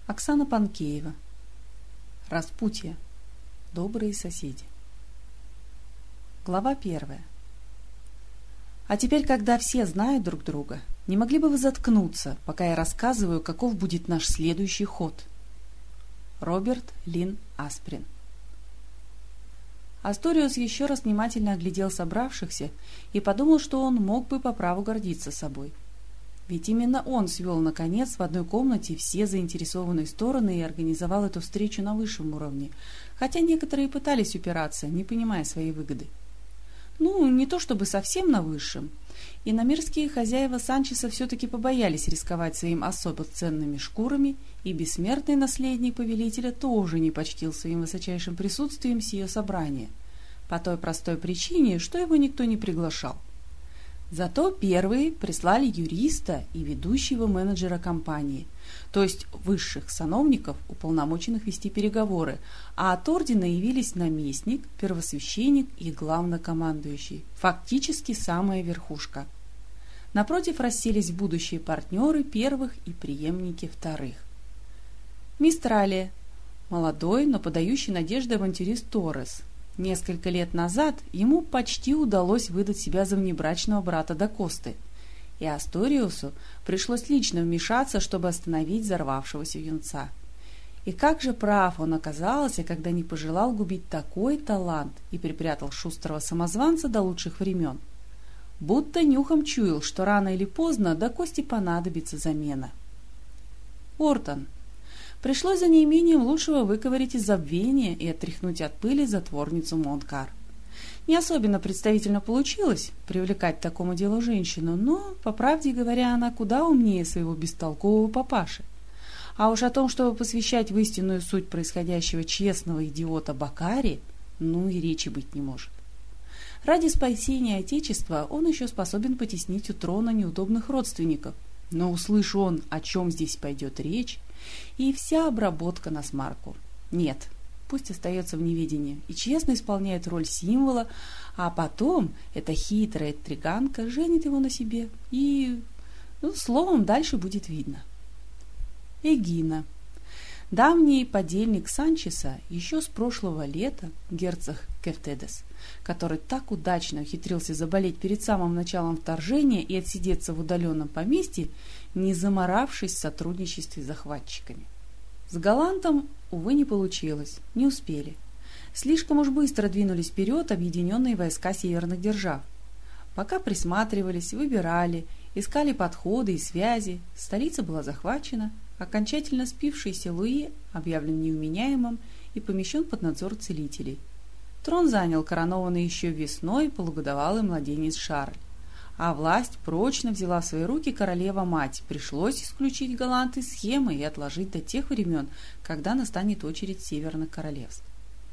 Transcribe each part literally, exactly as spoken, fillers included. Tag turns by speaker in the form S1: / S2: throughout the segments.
S1: Оксана Панкеева. Распутье. Добрые соседи. Глава первая. А теперь, когда все знают друг друга, не могли бы вы заткнуться, пока я рассказываю, каков будет наш следующий ход? Роберт Лин Асприн. Асториус еще раз внимательно оглядел собравшихся и подумал, что он мог бы по праву гордиться собой. Ведь именно он свел, наконец, в одной комнате все заинтересованные стороны и организовал эту встречу на высшем уровне, хотя некоторые пытались упираться, не понимая своей выгоды. Ну, не то чтобы совсем на высшем. Иномирские хозяева Санчеса все-таки побоялись рисковать своим особо ценными шкурами, и бессмертный наследник повелителя тоже не почтил своим высочайшим присутствием сие собрание, по той простой причине, что его никто не приглашал. Зато первые прислали юриста и ведущего менеджера компании, то есть высших сановников, уполномоченных вести переговоры, а от ордена явились наместник, первосвященник и главнокомандующий, фактически самая верхушка. Напротив расселись будущие партнеры первых и преемники вторых. Мистралия, молодой, но подающий надежды авантюрист Торрес. Несколько лет назад ему почти удалось выдать себя за внебрачного брата Дакосты, и Асториусу пришлось лично вмешаться, чтобы остановить взорвавшегося юнца. И как же прав он оказался, когда не пожелал губить такой талант и припрятал шустрого самозванца до лучших времен. Будто нюхом чуял, что рано или поздно Дакосте понадобится замена. Ортон. Пришлось за неимением лучшего выковырять из забвения и отряхнуть от пыли затворницу Монкар. Не особенно представительно получилось привлекать к такому делу женщину, но, по правде говоря, она куда умнее своего бестолкового папаши. А уж о том, чтобы посвящать в истинную суть происходящего честного идиота Бакари, ну и речи быть не может. Ради спасения Отечества он еще способен потеснить у трона неудобных родственников, но услышь он, о чем здесь пойдет речь, и вся обработка на смарку. Нет, пусть остается в неведении и честно исполняет роль символа, а потом эта хитрая интриганка женит его на себе, и, ну, словом, дальше будет видно. Эгина. Давний подельник Санчеса еще с прошлого лета, герцог Кефтедес, который так удачно ухитрился заболеть перед самым началом вторжения и отсидеться в удаленном поместье, не заморавшись в сотрудничестве с захватчиками. С Галантом, увы, не получилось, не успели. Слишком уж быстро двинулись вперед объединенные войска северных держав. Пока присматривались, выбирали, искали подходы и связи, столица была захвачена, окончательно спившийся Луи объявлен невменяемым и помещен под надзор целителей. Трон занял коронованный еще весной полугодовалый младенец Шарль, а власть прочно взяла в свои руки королева-мать. Пришлось исключить Галант из схемы и отложить до тех времен, когда настанет очередь северных королевств.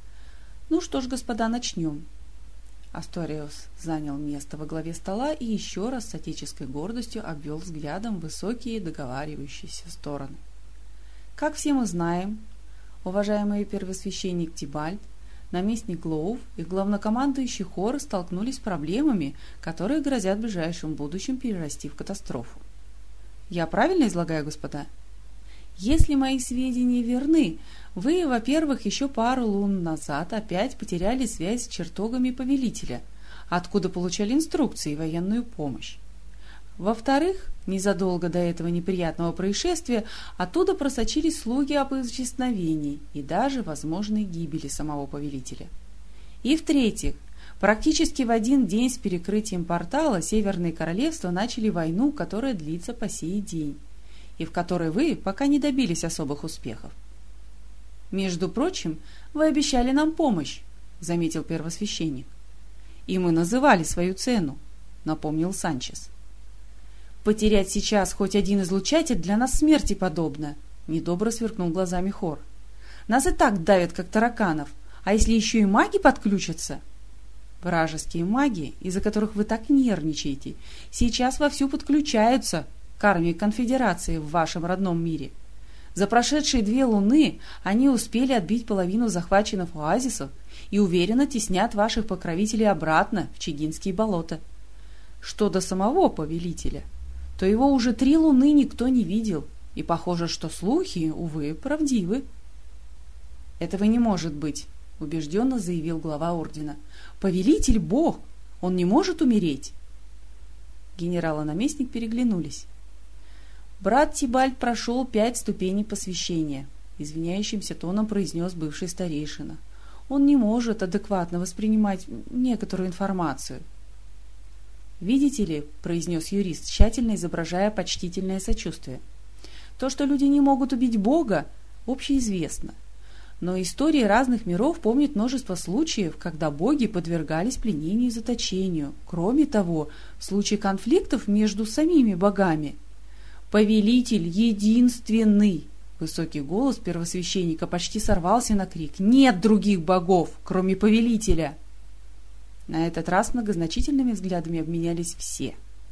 S1: Ну что ж, господа, начнем. Асториус занял место во главе стола и еще раз с отеческой гордостью обвел взглядом высокие договаривающиеся стороны. Как все мы знаем, уважаемый первосвященник Тибальт, наместник Глоув и главнокомандующий Хор столкнулись с проблемами, которые грозят в ближайшем будущем перерасти в катастрофу. Я правильно излагаю, господа? Если мои сведения верны, вы, во-первых, еще пару лун назад опять потеряли связь с чертогами повелителя, откуда получали инструкции и военную помощь. Во-вторых, незадолго до этого неприятного происшествия оттуда просочились слухи об исчезновении и даже возможной гибели самого повелителя. И в-третьих, практически в один день с перекрытием портала Северные Королевства начали войну, которая длится по сей день, и в которой вы пока не добились особых успехов. «Между прочим, вы обещали нам помощь», — заметил первосвященник. «И мы называли свою цену», — напомнил Санчес. «Потерять сейчас хоть один излучатель для нас смерти подобно», — недобро сверкнул глазами Хор. «Нас и так давят, как тараканов, а если еще и маги подключатся?» «Вражеские маги, из-за которых вы так нервничаете, сейчас вовсю подключаются к армии конфедерации в вашем родном мире. За прошедшие две луны они успели отбить половину захваченных оазисов и уверенно теснят ваших покровителей обратно в Чигинские болота. Что до самого повелителя, то его уже три луны никто не видел, И похоже, что слухи, увы, правдивы. «Этого не может быть», — убежденно заявил глава ордена. «Повелитель — бог, он не может умереть». Генерал и наместник переглянулись. «Брат Тибальт прошел пять ступеней посвящения», — извиняющимся тоном произнес бывший старейшина. «Он не может адекватно воспринимать некоторую информацию». «Видите ли», — произнес юрист, тщательно изображая почтительное сочувствие, «то, что люди не могут убить Бога, общеизвестно. Но истории разных миров помнят множество случаев, когда боги подвергались пленению и заточению. Кроме того, в случае конфликтов между самими богами. Повелитель единственный!» Высокий голос первосвященника почти сорвался на крик. «Нет других богов, кроме повелителя!» На этот раз многозначительными взглядами обменялись все.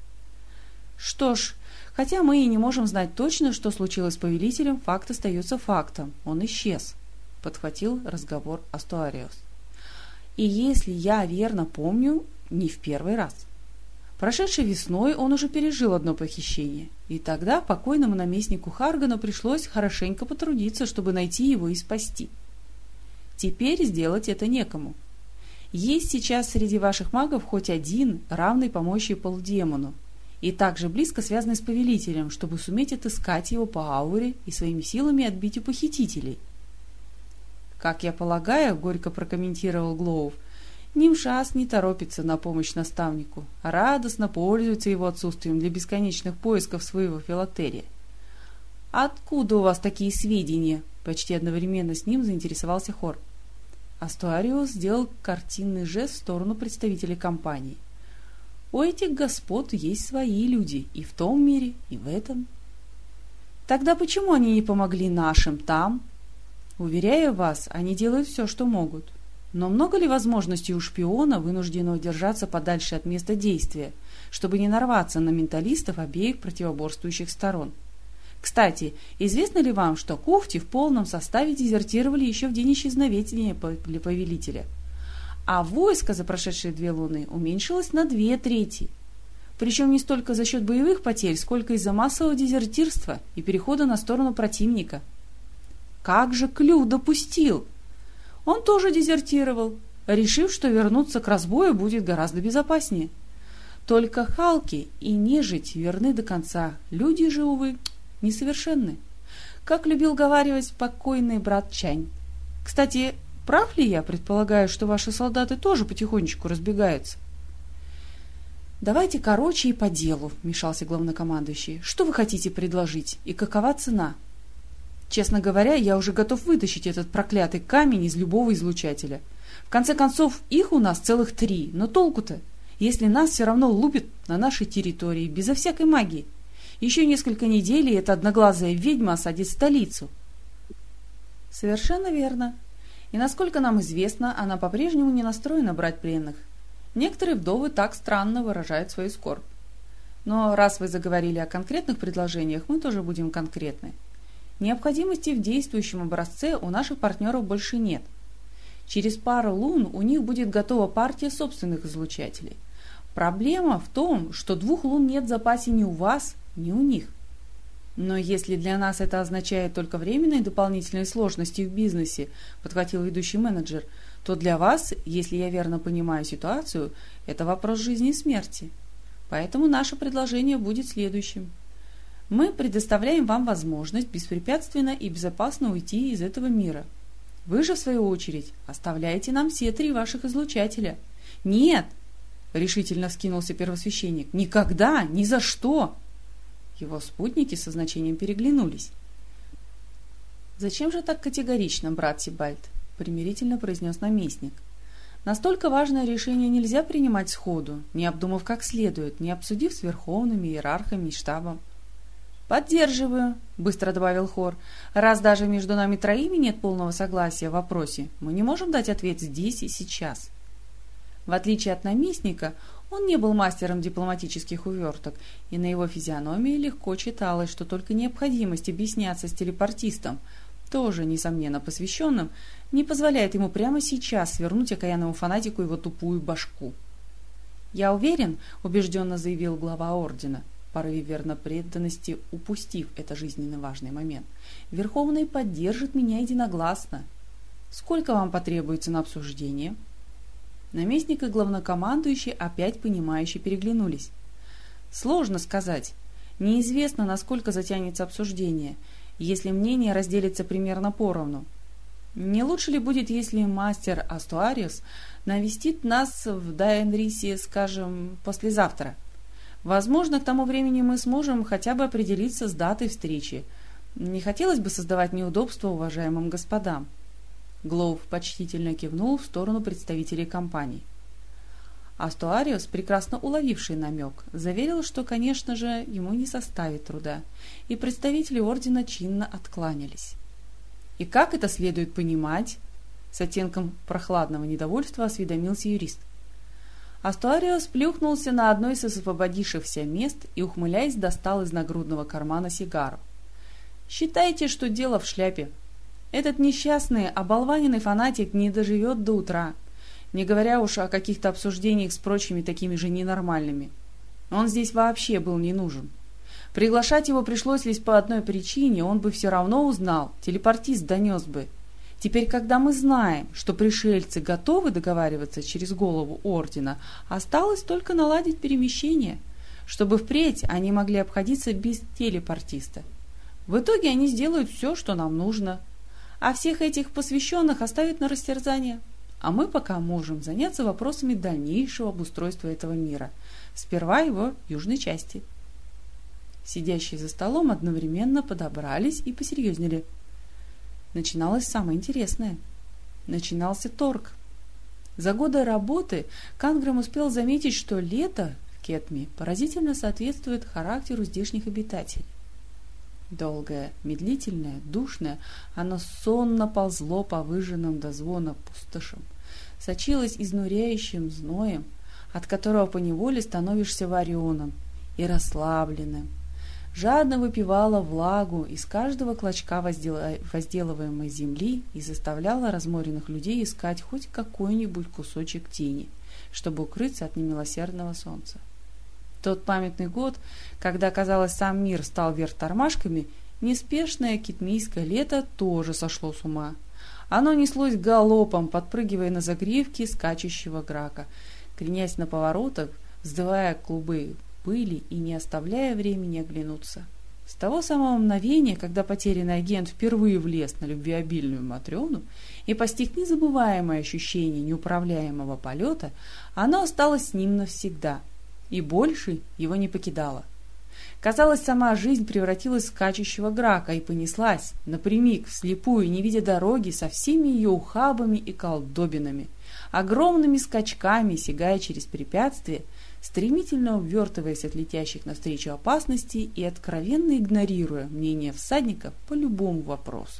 S1: «Что ж, хотя мы и не можем знать точно, что случилось с повелителем, факт остается фактом. Он исчез», — подхватил разговор Астуариус. «И если я верно помню, не в первый раз. Прошедшей весной он уже пережил одно похищение, и тогда покойному наместнику Харгану пришлось хорошенько потрудиться, чтобы найти его и спасти. Теперь сделать это некому. Есть сейчас среди ваших магов хоть один, равный по мощи полудемону, и также близко связанный с повелителем, чтобы суметь отыскать его по ауре и своими силами отбить у похитителей». «Как я полагаю, — горько прокомментировал Глоув, — Нимшас не торопится на помощь наставнику, а радостно пользуется его отсутствием для бесконечных поисков своего филактерия». «Откуда у вас такие сведения?» — почти одновременно с ним заинтересовался Хор. Астуариус сделал картинный жест в сторону представителей компании. «У этих господ есть свои люди и в том мире, и в этом». «Тогда почему они не помогли нашим там?» «Уверяю вас, они делают все, что могут. Но много ли возможностей у шпиона, вынужденного держаться подальше от места действия, чтобы не нарваться на менталистов обеих противоборствующих сторон? Кстати, известно ли вам, что Куфти в полном составе дезертировали еще в день исчезновения повелителя? А войско за прошедшие две луны уменьшилось на две трети. Причем не столько за счет боевых потерь, сколько из-за массового дезертирства и перехода на сторону противника. Как же Клю допустил? Он тоже дезертировал, решив, что вернуться к разбою будет гораздо безопаснее. Только Халки и нежить верны до конца, люди же, увы, несовершенны. Как любил говаривать покойный брат Чань. Кстати, прав ли я, предполагаю, что ваши солдаты тоже потихонечку разбегаются?» «Давайте короче и по делу», — вмешался главнокомандующий. «Что вы хотите предложить и какова цена? Честно говоря, я уже готов вытащить этот проклятый камень из любого излучателя. В конце концов, их у нас целых три, но толку-то, если нас все равно лупят на нашей территории, безо всякой магии. Еще несколько недель, и эта одноглазая ведьма осадит столицу». «Совершенно верно. И насколько нам известно, она по-прежнему не настроена брать пленных. Некоторые вдовы так странно выражают свою скорбь. Но раз вы заговорили о конкретных предложениях, мы тоже будем конкретны. Необходимости в действующем образце у наших партнеров больше нет. Через пару лун у них будет готова партия собственных излучателей. Проблема в том, что двух лун нет в запасе ни у вас, ни у них. Но если для нас это означает только временные дополнительные сложности в бизнесе, подхватил ведущий менеджер, то для вас, если я верно понимаю ситуацию, это вопрос жизни и смерти. Поэтому наше предложение будет следующим. Мы предоставляем вам возможность беспрепятственно и безопасно уйти из этого мира. Вы же, в свою очередь, оставляете нам все три ваших излучателя. Нет, решительно вскинулся первосвященник, никогда, ни за что. Его спутники со значением переглянулись. «Зачем же так категорично, брат Тибальт?» — примирительно произнес наместник. «Настолько важное решение нельзя принимать сходу, не обдумав как следует, не обсудив с верховными иерархами и штабом». «Поддерживаю», — быстро добавил Хор. «Раз даже между нами троими нет полного согласия в вопросе, мы не можем дать ответ здесь и сейчас». В отличие от наместника, он не был мастером дипломатических уверток, и на его физиономии легко читалось, что только необходимость объясняться с телепортистом, тоже, несомненно, посвященным, не позволяет ему прямо сейчас свернуть окаянному фанатику его тупую башку. «Я уверен», — убежденно заявил глава ордена, порыве вернопреданности упустив это жизненно важный момент. Верховный поддержит меня единогласно. Сколько вам потребуется на обсуждение? Наместник и главнокомандующий опять понимающе переглянулись. Сложно сказать. Неизвестно, насколько затянется обсуждение, если мнения разделятся примерно поровну. Не лучше ли будет, если мастер Астуариус навестит нас в Дайенрисе, скажем, послезавтра? Возможно, к тому времени мы сможем хотя бы определиться с датой встречи. Не хотелось бы создавать неудобства уважаемым господам. Глоув почтительно кивнул в сторону представителей компании. Астуариус, прекрасно уловивший намек, заверил, что, конечно же, ему не составит труда, и представители ордена чинно откланялись. «И как это следует понимать?» — с оттенком прохладного недовольства осведомился юрист. Астуариус плюхнулся на одно из освободившихся мест и, ухмыляясь, достал из нагрудного кармана сигару. «Считайте, что дело в шляпе. Этот несчастный, оболваненный фанатик не доживет до утра, не говоря уж о каких-то обсуждениях с прочими такими же ненормальными. Он здесь вообще был не нужен. Приглашать его пришлось лишь по одной причине, он бы все равно узнал, телепортист донес бы. Теперь, когда мы знаем, что пришельцы готовы договариваться через голову ордена, осталось только наладить перемещение, чтобы впредь они могли обходиться без телепортиста. В итоге они сделают все, что нам нужно, а всех этих посвященных оставят на растерзание. А мы пока можем заняться вопросами дальнейшего обустройства этого мира, сперва его южной части». Сидящие за столом одновременно подобрались и посерьезнели. Начиналось самое интересное. Начинался торг. За годы работы Кангрэм успел заметить, что лето в Кетме поразительно соответствует характеру здешних обитателей. Долгое, медлительное, душное, оно сонно ползло по выжженным до звона пустошам, сочилось изнуряющим зноем, от которого поневоле становишься вареным и расслабленным, жадно выпивала влагу из каждого клочка возделываемой земли и заставляла разморенных людей искать хоть какой-нибудь кусочек тени, чтобы укрыться от немилосердного солнца. Тот памятный год, когда, казалось, сам мир стал вверх тормашками, неспешное кетмийское лето тоже сошло с ума. Оно неслось галопом, подпрыгивая на загривке скачущего грака, кренясь на поворотах, вздывая клубы пыли и не оставляя времени оглянуться. С того самого мгновения, когда потерянный агент впервые влез на любвеобильную Матрёну и постиг незабываемое ощущение неуправляемого полета, оно осталось с ним навсегда, и больше его не покидало. Казалось, сама жизнь превратилась в скачущего грака и понеслась напрямик, вслепую, не видя дороги, со всеми ее ухабами и колдобинами, огромными скачками, сигая через препятствия, стремительно увертываясь от летящих навстречу опасностей и откровенно игнорируя мнение всадников по любому вопросу.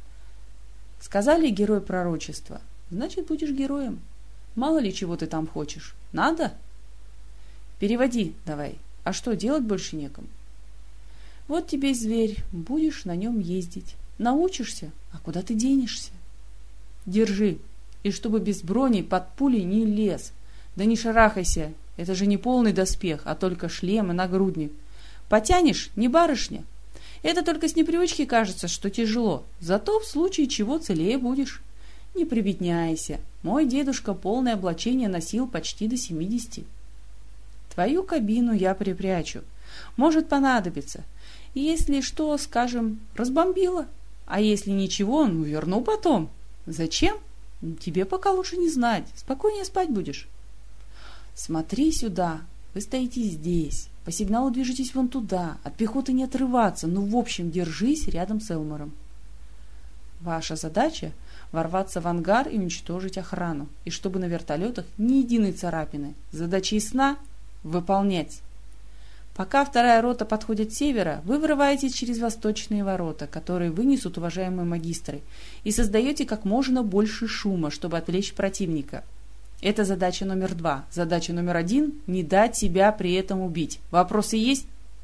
S1: Сказали герой пророчества, значит, будешь героем. Мало ли чего ты там хочешь. Надо? Переводи давай. А что, делать больше некому? Вот тебе зверь, будешь на нем ездить. Научишься, а куда ты денешься? Держи. И чтобы без брони под пулей не лез. Да не шарахайся, это же не полный доспех, а только шлем и нагрудник. Потянешь, не барышня. Это только с непривычки кажется, что тяжело. Зато в случае чего целее будешь. Не прибедняйся. Мой дедушка полное облачение носил почти до семидесяти. Твою кабину я припрячу. Может понадобиться. И если что, скажем, разбомбила. А если ничего, ну верну потом. Зачем? Тебе пока лучше не знать. Спокойнее спать будешь. Смотри сюда. Вы стоите здесь. По сигналу движетесь вон туда. От пехоты не отрываться. Ну, в общем, держись рядом с Элмором. Ваша задача — ворваться в ангар и уничтожить охрану. И чтобы на вертолетах ни единой царапины. Задача ясна? Выполнять. Пока вторая рота подходит с севера, вы вырываетесь через восточные ворота, которые вынесут уважаемые магистры, и создаете как можно больше шума, чтобы отвлечь противника. Это задача номер два. Задача номер один — не дать себя при этом убить. Вопросы есть?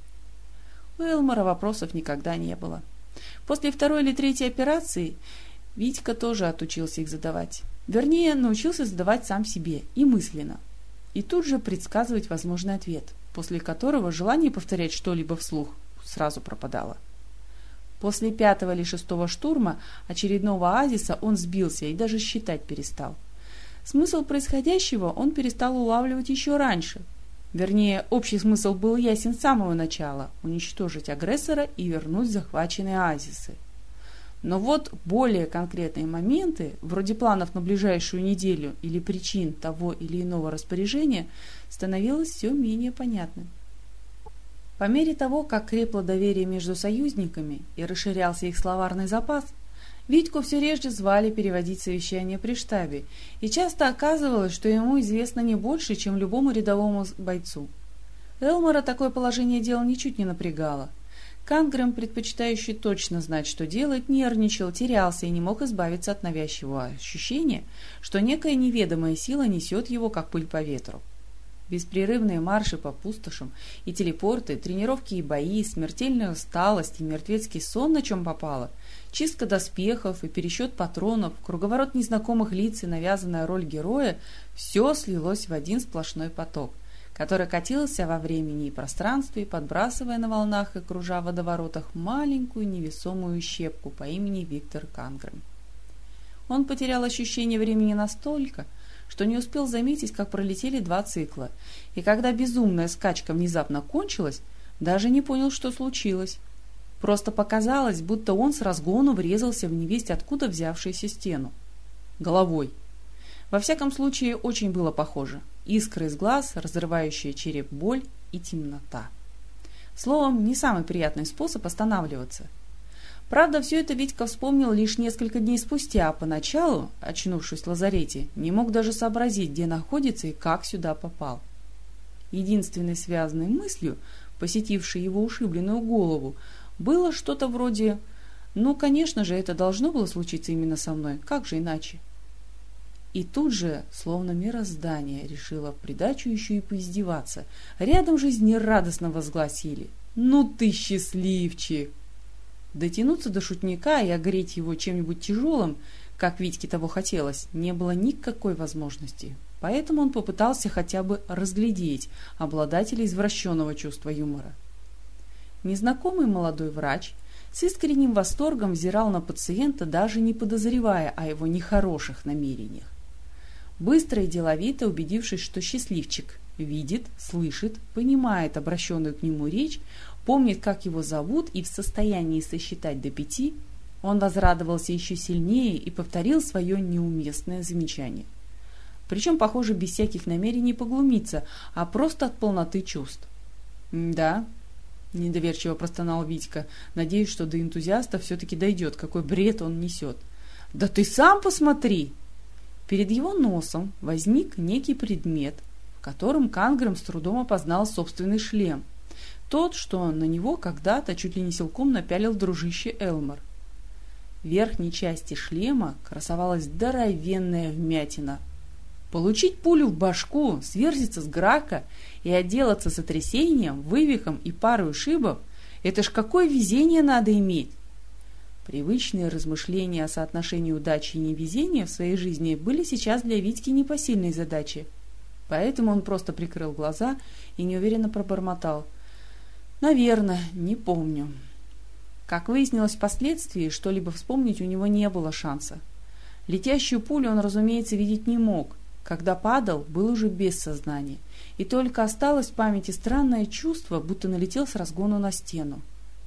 S1: У Элмора вопросов никогда не было. После второй или третьей операции Витька тоже отучился их задавать. Вернее, научился задавать сам себе и мысленно. И тут же предсказывать возможный ответ. после которого желание повторять что-либо вслух сразу пропадало. После пятого или шестого штурма очередного оазиса он сбился и даже считать перестал. Смысл происходящего он перестал улавливать еще раньше. Вернее, общий смысл был ясен с самого начала – уничтожить агрессора и вернуть захваченные оазисы. Но вот более конкретные моменты, вроде планов на ближайшую неделю или причин того или иного распоряжения, становилось все менее понятным. По мере того, как крепло доверие между союзниками и расширялся их словарный запас, Витьку все реже звали переводить совещания при штабе, и часто оказывалось, что ему известно не больше, чем любому рядовому бойцу. Элмора такое положение дел ничуть не напрягало. Кангрэм, предпочитающий точно знать, что делать, нервничал, терялся и не мог избавиться от навязчивого ощущения, что некая неведомая сила несет его, как пыль по ветру. Беспрерывные марши по пустошам и телепорты, тренировки и бои, смертельная усталость и мертвецкий сон, на чем попало, чистка доспехов и пересчет патронов, круговорот незнакомых лиц и навязанная роль героя – все слилось в один сплошной поток, который катился во времени и пространстве, подбрасывая на волнах и кружа в водоворотах маленькую невесомую щепку по имени Виктор Кангрэм. Он потерял ощущение времени настолько, что не успел заметить, как пролетели два цикла, и когда безумная скачка внезапно кончилась, даже не понял, что случилось. Просто показалось, будто он с разгону врезался в невесть откуда взявшуюся стену. Головой. Во всяком случае, очень было похоже. Искры из глаз, разрывающая череп боль и темнота. Словом, не самый приятный способ останавливаться. Правда, все это Витька вспомнил лишь несколько дней спустя, а поначалу, очнувшись в лазарете, не мог даже сообразить, где находится и как сюда попал. Единственной связанной мыслью, посетившей его ушибленную голову, было что-то вроде «Ну, конечно же, это должно было случиться именно со мной, как же иначе?» И тут же, словно мироздание, решило в придачу еще и поиздеваться. Рядом жизнерадостно возгласили «Ну ты счастливчик!» Дотянуться до шутника и огреть его чем-нибудь тяжелым, как Витьке того хотелось, не было никакой возможности. Поэтому он попытался хотя бы разглядеть обладателя извращенного чувства юмора. Незнакомый молодой врач с искренним восторгом взирал на пациента, даже не подозревая о его нехороших намерениях. Быстро и деловито убедившись, что счастливчик видит, слышит, понимает обращенную к нему речь, помнит, как его зовут и в состоянии сосчитать до пяти, он возрадовался еще сильнее и повторил свое неуместное замечание. Причем, похоже, без всяких намерений поглумиться, а просто от полноты чувств. «Да», — недоверчиво простонал Витька, надеясь, что до энтузиаста все-таки дойдет, какой бред он несет. «Да ты сам посмотри!» Перед его носом возник некий предмет, в котором Кангрэм с трудом опознал собственный шлем. Тот, что на него когда-то чуть ли не силком напялил дружище Элмор. В верхней части шлема красовалась здоровенная вмятина. Получить пулю в башку, сверзиться с грака и отделаться сотрясением, вывихом и парой ушибов – это ж какое везение надо иметь! Привычные размышления о соотношении удачи и невезения в своей жизни были сейчас для Витьки непосильной задачей. Поэтому он просто прикрыл глаза и неуверенно пробормотал: «Наверное, не помню». Как выяснилось впоследствии, что-либо вспомнить у него не было шанса. Летящую пулю он, разумеется, видеть не мог. Когда падал, был уже без сознания, и только осталось в памяти странное чувство, будто налетел с разгону на стену.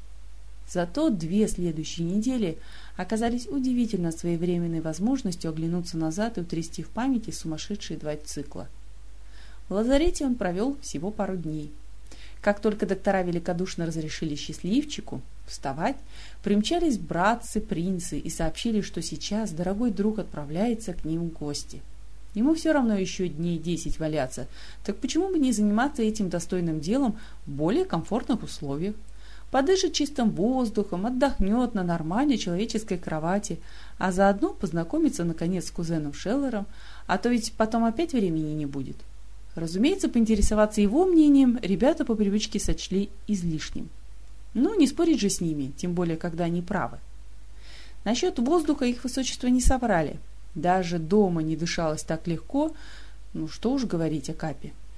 S1: Зато две следующие недели оказались удивительно своевременной возможностью оглянуться назад и утрясти в памяти сумасшедшие два цикла. В лазарете он провел всего пару дней. Как только доктора великодушно разрешили счастливчику вставать, примчались братцы-принцы и сообщили, что сейчас дорогой друг отправляется к ним в гости. Ему все равно еще дней десять валяться, так почему бы не заниматься этим достойным делом в более комфортных условиях? Подышит чистым воздухом, отдохнет на нормальной человеческой кровати, а заодно познакомится, наконец, с кузеном Шеллером, а то ведь потом опять времени не будет. Разумеется, поинтересоваться его мнением ребята по привычке сочли излишним. Ну, не спорить же с ними, тем более, когда они правы. Насчет воздуха их высочество не соврали. Даже дома не дышалось так легко, ну что уж говорить о Капе.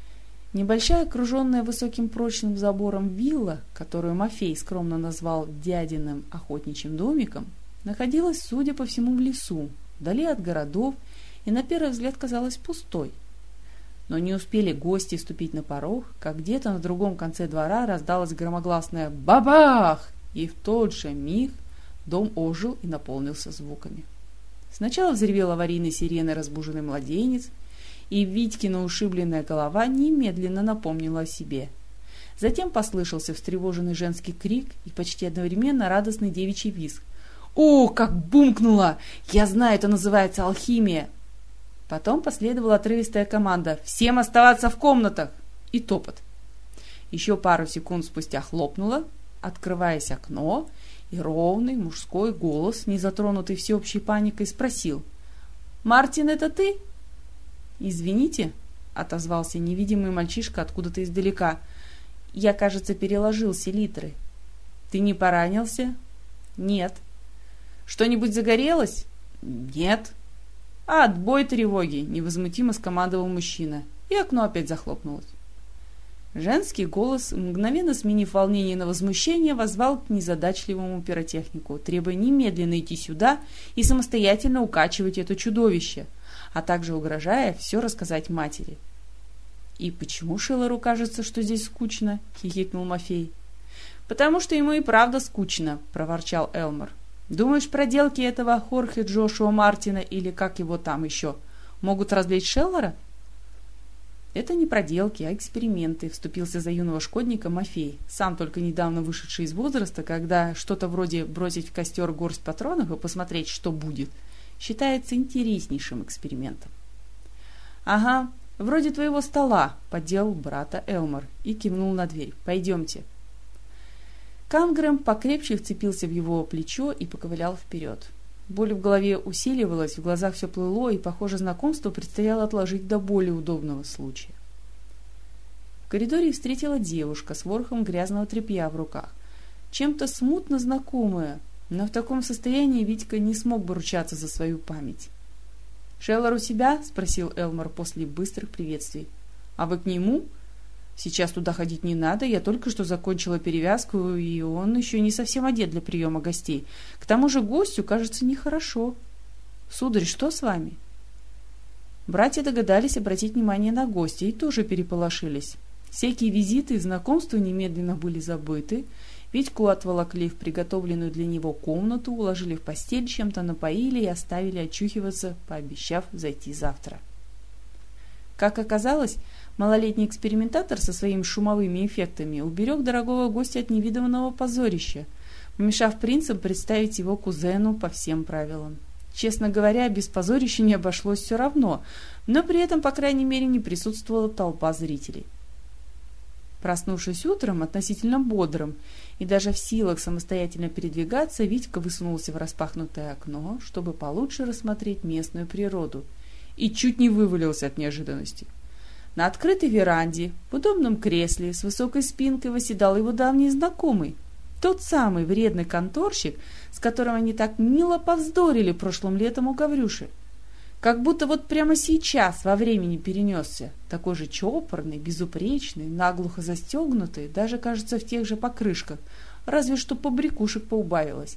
S1: Небольшая, окруженная высоким прочным забором вилла, которую Мафей скромно назвал дядиным охотничьим домиком, находилась, судя по всему, в лесу, вдали от городов, и на первый взгляд казалась пустой. Но не успели гости вступить на порог, как где-то на другом конце двора раздалось громогласное «Бабах!», и в тот же миг дом ожил и наполнился звуками. Сначала взревел аварийной сиреной разбуженный младенец, и Витькина ушибленная голова немедленно напомнила о себе. Затем послышался встревоженный женский крик и почти одновременно радостный девичий визг. «О, как бумкнуло! Я знаю, это называется алхимия!» Потом последовала отрывистая команда «Всем оставаться в комнатах!» и топот. Еще пару секунд спустя хлопнуло, открываясь окно, и ровный мужской голос, не затронутый всеобщей паникой, спросил: «Мартин, это ты?» «Извините», — отозвался невидимый мальчишка откуда-то издалека. «Я, кажется, переложил селитры». «Ты не поранился?» «Нет». «Что-нибудь загорелось?» «Нет». «А, отбой тревоги», — невозмутимо скомандовал мужчина, и окно опять захлопнулось. Женский голос, мгновенно сменив волнение на возмущение, воззвал к незадачливому пиротехнику, требуя немедленно идти сюда и самостоятельно укачивать это чудовище, а также угрожая все рассказать матери. «И почему Шиллеру кажется, что здесь скучно?» — хихикнул Мафей. «Потому что ему и правда скучно», — проворчал Элмор. «Думаешь, проделки этого Хорхе Джошуа Мартина, или как его там еще, могут развлечь Шиллера?» «Это не проделки, а эксперименты», — вступился за юного шкодника Мафей, сам только недавно вышедший из возраста, когда что-то вроде бросить в костер горсть патронов и посмотреть, что будет, считается интереснейшим экспериментом. «Ага, вроде твоего стола», — подделал брата Элмор и кивнул на дверь. «Пойдемте». Кангрэм покрепче вцепился в его плечо и поковылял вперед. Боль в голове усиливалась, в глазах все плыло, и, похоже, знакомство предстояло отложить до более удобного случая. В коридоре их встретила девушка с ворохом грязного тряпья в руках, чем-то смутно знакомая, но в таком состоянии Витька не смог бы ручаться за свою память. «Шеллер у себя?» — спросил Элмор после быстрых приветствий. «А вы к нему?» «Сейчас туда ходить не надо, я только что закончила перевязку, и он еще не совсем одет для приема гостей. К тому же гостю, кажется, нехорошо. Сударь, что с вами?» Братья догадались обратить внимание на гостя и тоже переполошились. Всякие визиты и знакомства немедленно были забыты. Витьку отволокли в приготовленную для него комнату, уложили в постель, чем-то напоили и оставили очухиваться, пообещав зайти завтра. Как оказалось, малолетний экспериментатор со своими шумовыми эффектами уберег дорогого гостя от невиданного позорища, помешав принцам представить его кузену по всем правилам. Честно говоря, без позорища не обошлось все равно, но при этом, по крайней мере, не присутствовала толпа зрителей. Проснувшись утром, относительно бодрым и даже в силах самостоятельно передвигаться, Витька высунулся в распахнутое окно, чтобы получше рассмотреть местную природу, и чуть не вывалился от неожиданности. На открытой веранде, в удобном кресле с высокой спинкой восседал его давний знакомый, тот самый вредный конторщик, с которым они так мило повздорили прошлым летом у Гаврюши. Как будто вот прямо сейчас во времени перенесся, такой же чопорный, безупречный, наглухо застегнутый, даже, кажется, в тех же покрышках, разве что побрякушек поубавилось.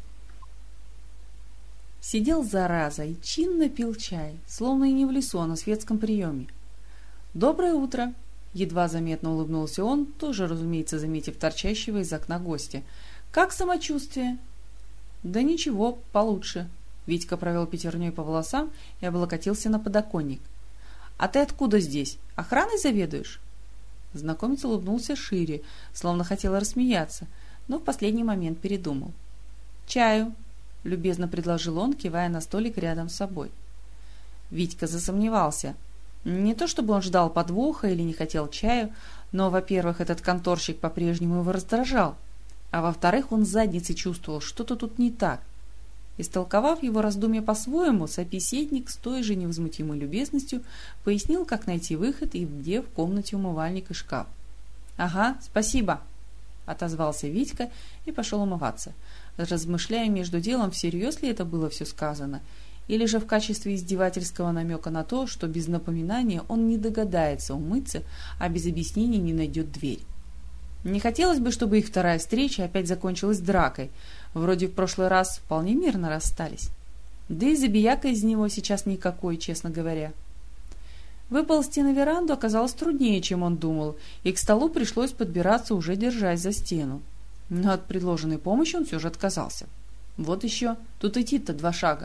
S1: Сидел зараза и чинно пил чай, словно и не в лесу, а на светском приеме. «Доброе утро!» — едва заметно улыбнулся он, тоже, разумеется, заметив торчащего из окна гостя. «Как самочувствие?» «Да ничего, получше». Витька провел пятерней по волосам и облокотился на подоконник. «А ты откуда здесь? Охраной заведуешь?» Знакомец улыбнулся шире, словно хотел рассмеяться, но в последний момент передумал. «Чаю!» — любезно предложил он, кивая на столик рядом с собой. Витька засомневался. Не то чтобы он ждал подвоха или не хотел чаю, но, во-первых, этот конторщик по-прежнему его раздражал, а во-вторых, он с задницы чувствовал, что-то тут не так. Истолковав его раздумья по-своему, собеседник с той же невозмутимой любезностью пояснил, как найти выход и где в комнате умывальник и шкаф. «Ага, спасибо», — отозвался Витька и пошел умываться, размышляя между делом, всерьез ли это было все сказано, или же в качестве издевательского намека на то, что без напоминания он не догадается умыться, а без объяснений не найдет дверь. Не хотелось бы, чтобы их вторая встреча опять закончилась дракой, вроде в прошлый раз вполне мирно расстались. Да и забияка из него сейчас никакой, честно говоря. Выползти на веранду оказалось труднее, чем он думал, и к столу пришлось подбираться, уже держась за стену. Но от предложенной помощи он все же отказался. Вот еще, тут идти-то два шага.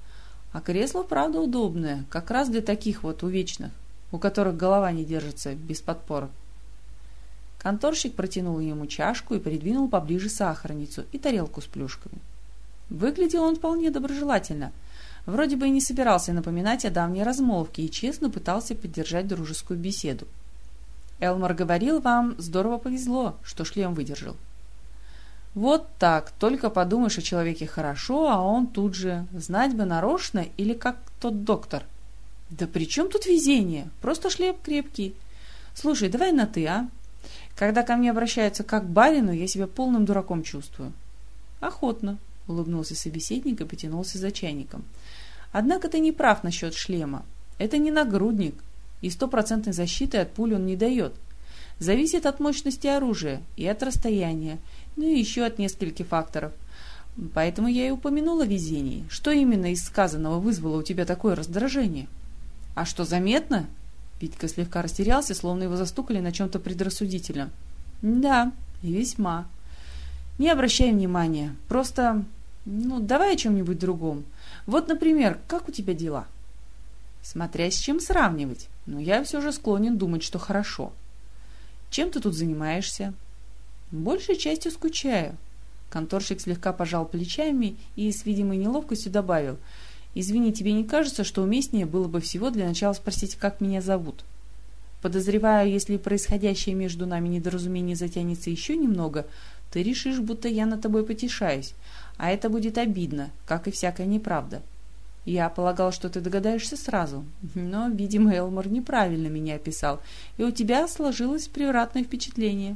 S1: А кресло, правда, удобное, как раз для таких вот увечных, у которых голова не держится без подпорок. Конторщик протянул ему чашку и придвинул поближе сахарницу и тарелку с плюшками. Выглядел он вполне доброжелательно. Вроде бы и не собирался напоминать о давней размолвке и честно пытался поддержать дружескую беседу. «Элмар говорил, вам здорово повезло, что шлем выдержал». «Вот так, только подумаешь о человеке хорошо, а он тут же, знать бы нарочно или как тот доктор». «Да при чем тут везение? Просто шлем крепкий. Слушай, давай на «ты», а? Когда ко мне обращаются как к барину, я себя полным дураком чувствую». «Охотно», — улыбнулся собеседник и потянулся за чайником. «Однако ты не прав насчет шлема. Это не нагрудник, и стопроцентной защиты от пуль он не дает. Зависит от мощности оружия и от расстояния, ну и еще от нескольких факторов. Поэтому я и упомянула везение. Что именно из сказанного вызвало у тебя такое раздражение?» «А что, заметно?» Витька слегка растерялся, словно его застукали на чем-то предрассудительном. «Да, и весьма. Не обращай внимания. Просто, ну, давай о чем-нибудь другом. Вот, например, как у тебя дела?» «Смотря с чем сравнивать. Но я все же склонен думать, что хорошо. Чем ты тут занимаешься?» «Большей частью скучаю». Конторщик слегка пожал плечами и с видимой неловкостью добавил: «Извини, тебе не кажется, что уместнее было бы всего для начала спросить, как меня зовут? Подозреваю, если происходящее между нами недоразумение затянется еще немного, ты решишь, будто я над тобой потешаюсь, а это будет обидно, как и всякая неправда. Я полагал, что ты догадаешься сразу, но, видимо, Элмар неправильно меня описал, и у тебя сложилось превратное впечатление».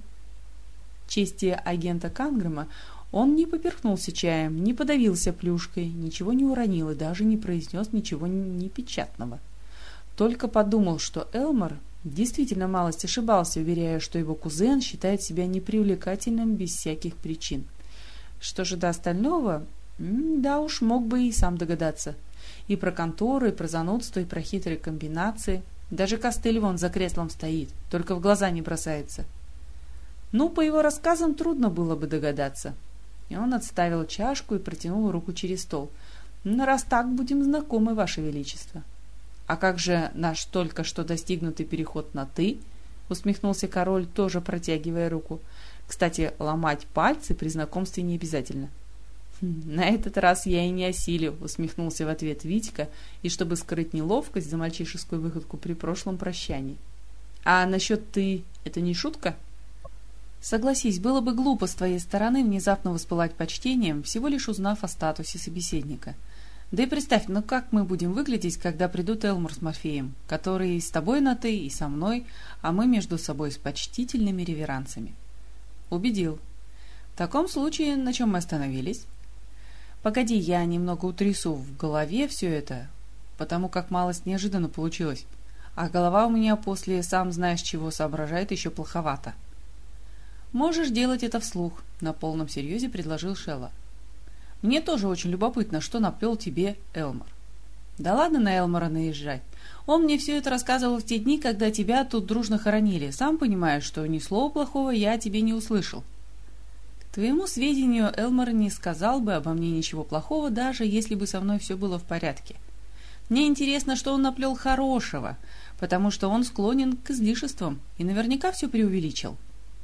S1: Чести агента Кангрэма он не поперхнулся чаем, не подавился плюшкой, ничего не уронил и даже не произнес ничего непечатного. Только подумал, что Элмар действительно малость ошибался, уверяя, что его кузен считает себя непривлекательным без всяких причин. Что же до остального, да уж, мог бы и сам догадаться. И про контору, и про занудство, и про хитрые комбинации. Даже костыль вон за креслом стоит, только в глаза не бросается. Ну, по его рассказам трудно было бы догадаться. И он отставил чашку и протянул руку через стол. «Ну, раз так, будем знакомы, Ваше Величество». «А как же наш только что достигнутый переход на «ты»?» — усмехнулся король, тоже протягивая руку. «Кстати, ломать пальцы при знакомстве не обязательно». «На этот раз я и не осилю», — усмехнулся в ответ Витька, и чтобы скрыть неловкость за мальчишескую выходку при прошлом прощании. «А насчет «ты» — это не шутка?» Согласись, было бы глупо с твоей стороны внезапно воспылать почтением, всего лишь узнав о статусе собеседника. Да и представь, ну как мы будем выглядеть, когда придут Элмар с Морфеем, которые и с тобой на «ты», и со мной, а мы между собой с почтительными реверансами. Убедил. В таком случае, на чем мы остановились? Погоди, я немного утрясу в голове все это, потому как малость неожиданно получилось, а голова у меня после сам знаешь чего соображает еще плоховато. «Можешь делать это вслух», — на полном серьезе предложил Шелла. «Мне тоже очень любопытно, что наплел тебе Элмар». «Да ладно на Элмара наезжать. Он мне все это рассказывал в те дни, когда тебя тут дружно хоронили. Сам понимаешь, что ни слова плохого я о тебе не услышал». «К твоему сведению, Элмар не сказал бы обо мне ничего плохого, даже если бы со мной все было в порядке. Мне интересно, что он наплел хорошего, потому что он склонен к излишествам и наверняка все преувеличил».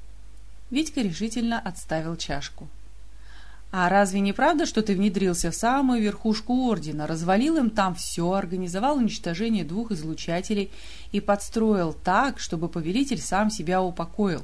S1: Витька решительно отставил чашку. «А разве не правда, что ты внедрился в самую верхушку ордена, развалил им там все, организовал уничтожение двух излучателей и подстроил так, чтобы повелитель сам себя упокоил?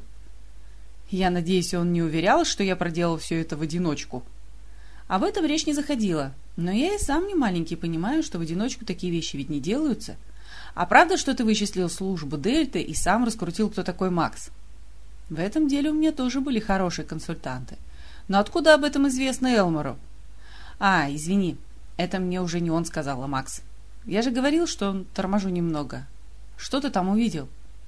S1: Я надеюсь, он не уверял, что я проделал все это в одиночку?» «Об этом речь не заходила, но я и сам не маленький понимаю, что в одиночку такие вещи ведь не делаются. А правда, что ты вычислил службу Дельты и сам раскрутил, кто такой Макс?» «В этом деле у меня тоже были хорошие консультанты. Но откуда об этом известно Элмару?» «А, извини, Это мне уже не он сказал, а Макс. Я же говорил, что торможу немного. Что ты там увидел?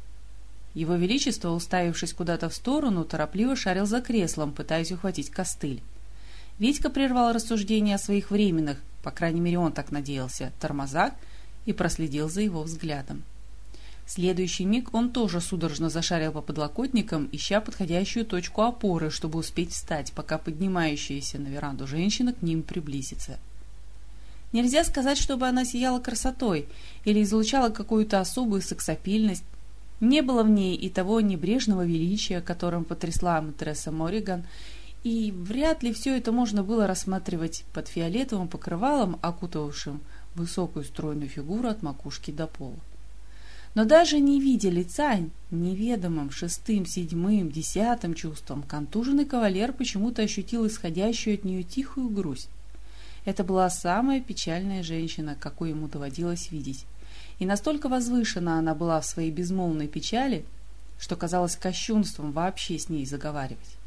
S1: Его Величество, уставившись куда-то в сторону, торопливо шарил за креслом, пытаясь ухватить костыль. Витька прервал рассуждения о своих временных, по крайней мере он так надеялся, тормозах и проследил за его взглядом. В следующий миг он тоже судорожно зашарил по подлокотникам, ища подходящую точку опоры, чтобы успеть встать, пока поднимающаяся на веранду женщина к ним приблизится. Нельзя сказать, чтобы она сияла красотой или излучала какую-то особую сексапильность. Не было в ней и того небрежного величия, которым потрясла матресса Морриган, и вряд ли все это можно было рассматривать под фиолетовым покрывалом, окутавшим высокую стройную фигуру от макушки до пола. Но даже не видя лица, неведомым шестым, седьмым, десятым чувством, контуженный кавалер почему-то ощутил исходящую от нее тихую грусть. Это была самая печальная женщина, какую ему доводилось видеть. И настолько возвышена она была в своей безмолвной печали, что казалось кощунством вообще с ней заговаривать.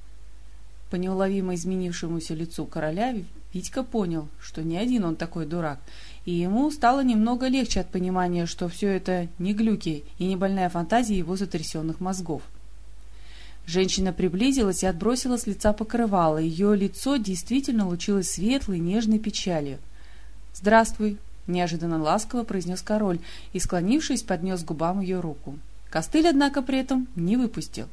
S1: По неуловимо изменившемуся лицу короля Витька понял, что не один он такой дурак, и ему стало немного легче от понимания, что все это не глюки и не больная фантазия его сотрясенных мозгов. Женщина приблизилась и отбросила с лица покрывало. Ее лицо действительно лучилось светлой, нежной печалью. «Здравствуй», — неожиданно ласково произнес король и, склонившись, поднес к губам ее руку. Костыль, однако, при этом не выпустил.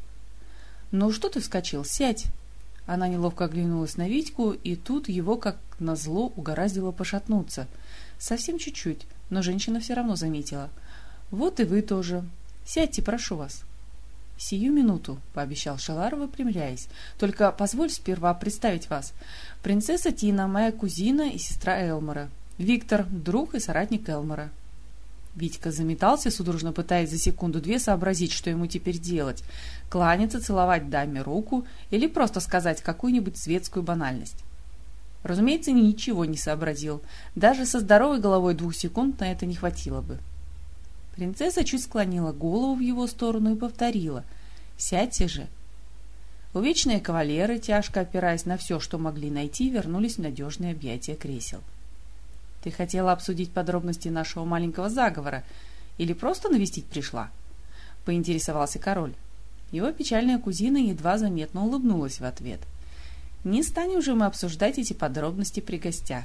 S1: «Ну что ты вскочил? Сядь!» Она неловко оглянулась на Витьку, и тут его, как назло, угораздило пошатнуться. Совсем чуть-чуть, но женщина все равно заметила. «Вот и вы тоже. Сядьте, прошу вас». «Сию минуту», — пообещал Шелар, выпрямляясь. «Только позволь сперва представить вас. Принцесса Тина, моя кузина и сестра Элмора. Виктор — друг и соратник Элмора». Витька заметался, судорожно пытаясь за секунду-две сообразить, что ему теперь делать — кланяться, целовать даме руку или просто сказать какую-нибудь светскую банальность. Разумеется, ничего не сообразил. Даже со здоровой головой двух секунд на это не хватило бы. Принцесса чуть склонила голову в его сторону и повторила: «Сядьте же». Увечные кавалеры, тяжко опираясь на все, что могли найти, вернулись в надежные объятия кресел. «Ты хотела обсудить подробности нашего маленького заговора или просто навестить пришла?» — поинтересовался король. Его печальная кузина едва заметно улыбнулась в ответ. «Не станем же мы обсуждать эти подробности при гостях».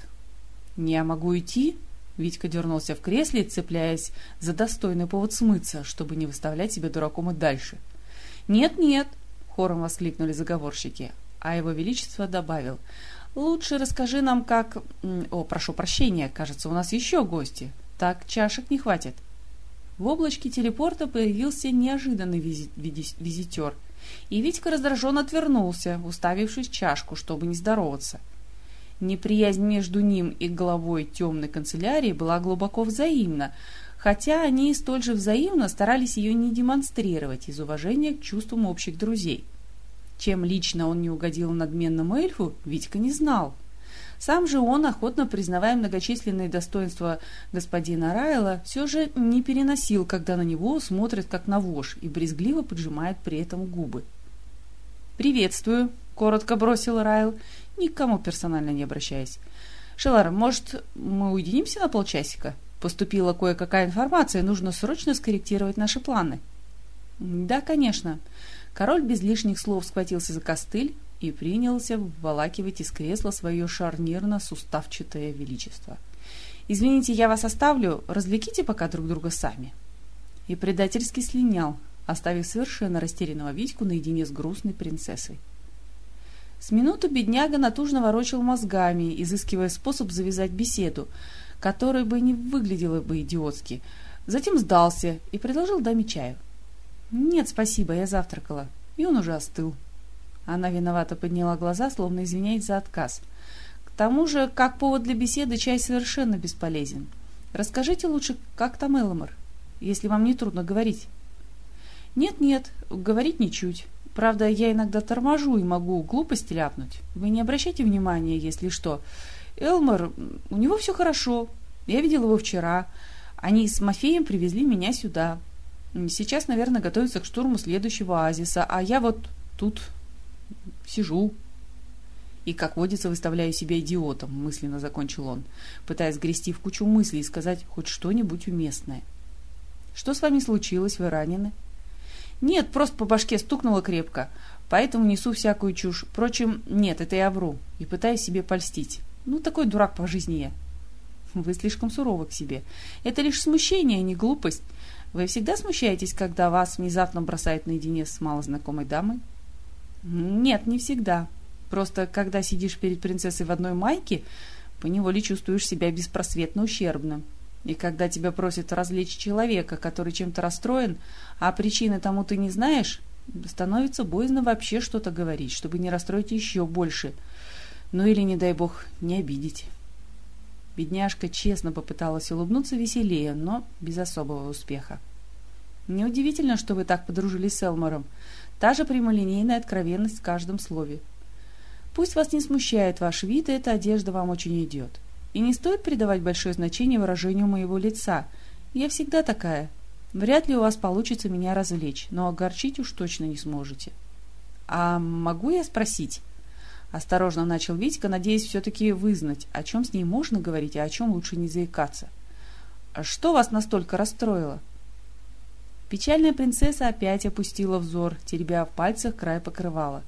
S1: «Я могу идти?» — Витька дернулся в кресле, цепляясь за достойный повод смыться, чтобы не выставлять себя дураком и дальше. «Нет-нет!» — хором воскликнули заговорщики, а его величество добавил: «Лучше расскажи нам, как... О, прошу прощения, кажется, у нас еще гости. Так чашек не хватит». В облачке телепорта появился неожиданный визит, визитер, и Витька раздраженно отвернулся, уставившись в чашку, чтобы не здороваться. Неприязнь между ним и главой темной канцелярии была глубоко взаимна, хотя они столь же взаимно старались ее не демонстрировать из уважения к чувствам общих друзей. Чем лично он не угодил надменному эльфу, Витька не знал. Сам же он, охотно признавая многочисленные достоинства господина Райла, все же не переносил, когда на него смотрят как на вошь и брезгливо поджимает при этом губы. «Приветствую», — коротко бросил Райл, никому персонально не обращаясь. «Шелар, может, мы уединимся на полчасика? Поступила кое-какая информация, нужно срочно скорректировать наши планы». «Да, конечно». Король без лишних слов схватился за костыль и принялся вволакивать из кресла свое шарнирно-суставчатое величество. «Извините, я вас оставлю, развлеките пока друг друга сами». И предательски слинял, оставив совершенно растерянного Витьку наедине с грустной принцессой. С минуту бедняга натужно ворочал мозгами, изыскивая способ завязать беседу, который бы не выглядела бы идиотски. Затем сдался и предложил даме чаю. «Нет, спасибо, я завтракала». И он уже остыл. Она виновато подняла глаза, словно извиняясь за отказ. «К тому же, как повод для беседы, чай совершенно бесполезен. Расскажите лучше, как там Элмор, если вам не трудно говорить». «Нет-нет, говорить ничуть. Правда, я иногда торможу и могу глупости ляпнуть. Вы не обращайте внимания, если что. Элмор, у него все хорошо. Я видел его вчера. Они с Мафеем привезли меня сюда. Сейчас, наверное, готовятся к штурму следующего оазиса, а я вот тут сижу». И, как водится, выставляю себя идиотом, мысленно закончил он, пытаясь грести в кучу мыслей и сказать хоть что-нибудь уместное. Что с вами случилось? Вы ранены? Нет, просто по башке стукнуло крепко, поэтому несу всякую чушь. Впрочем, нет, это я вру и пытаюсь себе польстить. Ну, такой дурак по жизни я. Вы слишком суровы к себе. Это лишь смущение, а не глупость. Вы всегда смущаетесь, когда вас внезапно бросают наедине с малознакомой дамой? Нет, не всегда. Просто, когда сидишь перед принцессой в одной майке, поневоле чувствуешь себя беспросветно ущербным. И когда тебя просят развлечь человека, который чем-то расстроен, а причины тому ты не знаешь, становится боязно вообще что-то говорить, чтобы не расстроить еще больше. Ну или, не дай бог, не обидеть. Бедняжка честно попыталась улыбнуться веселее, но без особого успеха. Неудивительно, что вы так подружились с Элмором. Та же прямолинейная откровенность в каждом слове. Пусть вас не смущает ваш вид, и эта одежда вам очень идет. И не стоит придавать большое значение выражению моего лица. Я всегда такая. Вряд ли у вас получится меня развлечь, но огорчить уж точно не сможете. — А могу я спросить? — осторожно начал Витька, надеясь все-таки вызнать, о чем с ней можно говорить, а о чем лучше не заикаться. — Что вас настолько расстроило? Печальная принцесса опять опустила взор, теребя в пальцах край покрывала.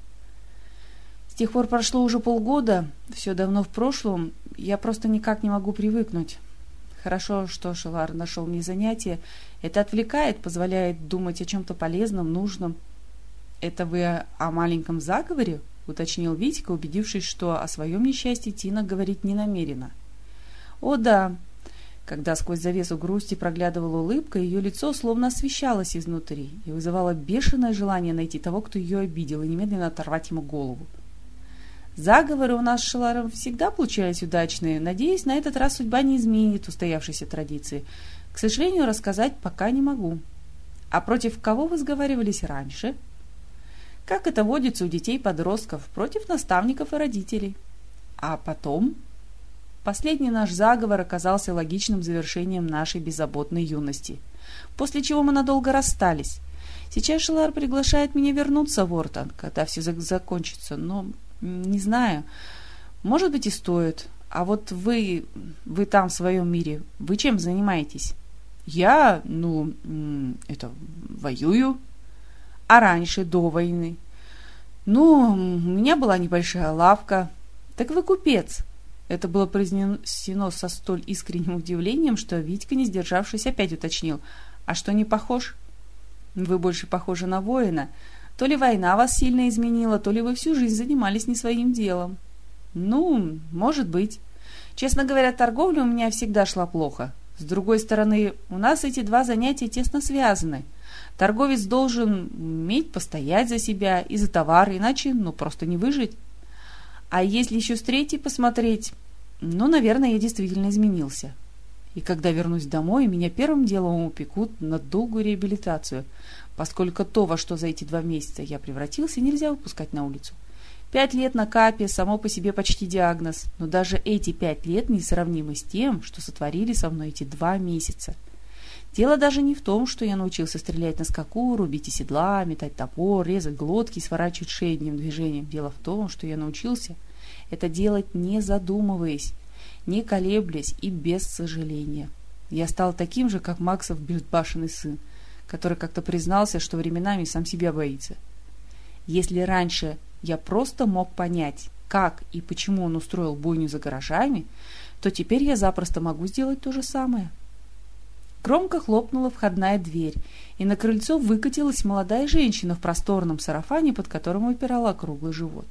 S1: С тех пор прошло уже полгода, все давно в прошлом, я просто никак не могу привыкнуть. Хорошо, что Шелар нашел мне занятие. Это отвлекает, позволяет думать о чем-то полезном, нужном. — Это вы о маленьком заговоре? — уточнил Витька, убедившись, что о своем несчастье Тина говорить не намерена. — О, да. Когда сквозь завесу грусти проглядывала улыбка, ее лицо словно освещалось изнутри и вызывало бешеное желание найти того, кто ее обидел, и немедленно оторвать ему голову. Заговоры у нас с Шеларом всегда получались удачные. Надеюсь, на этот раз судьба не изменит устоявшейся традиции. К сожалению, рассказать пока не могу. А против кого вы сговаривались раньше? Как это водится у детей-подростков, против наставников и родителей. А потом? Последний наш заговор оказался логичным завершением нашей беззаботной юности, после чего мы надолго расстались. Сейчас Шелар приглашает меня вернуться в Ортон, когда все закончится, но... Не знаю. Может быть, и стоит. А вот вы... Вы там в своем мире. Вы чем занимаетесь? Я, ну... Это... Воюю. А раньше, до войны? Ну, у меня была небольшая лавка. Так вы купец. Это было произнесено со столь искренним удивлением, что Витька, не сдержавшись, опять уточнил. А что, не похож? Вы больше похожи на воина. То ли война вас сильно изменила, то ли вы всю жизнь занимались не своим делом. Ну, может быть. Честно говоря, торговля у меня всегда шла плохо. С другой стороны, у нас эти два занятия тесно связаны. Торговец должен уметь постоять за себя и за товар, иначе, ну, просто не выжить. А если еще с третьей посмотреть, ну, наверное, я действительно изменился. И когда вернусь домой, меня первым делом упекут на долгую реабилитацию, поскольку то, во что за эти два месяца я превратился, нельзя выпускать на улицу. Пять лет на капе само по себе почти диагноз, но даже эти пять лет несравнимы с тем, что сотворили со мной эти два месяца. Дело даже не в том, что я научился стрелять на скаку, рубить из седла, метать топор, резать глотки и сворачивать шеи одним движением. Дело в том, что я научился это делать не задумываясь, не колеблясь и без сожаления. Я стал таким же, как Максов безбашенный сын, который как-то признался, что временами сам себя боится. Если раньше я просто мог понять, как и почему он устроил бойню за гаражами, то теперь я запросто могу сделать то же самое. Громко хлопнула входная дверь, и на крыльцо выкатилась молодая женщина в просторном сарафане, под которым выпирала круглый живот.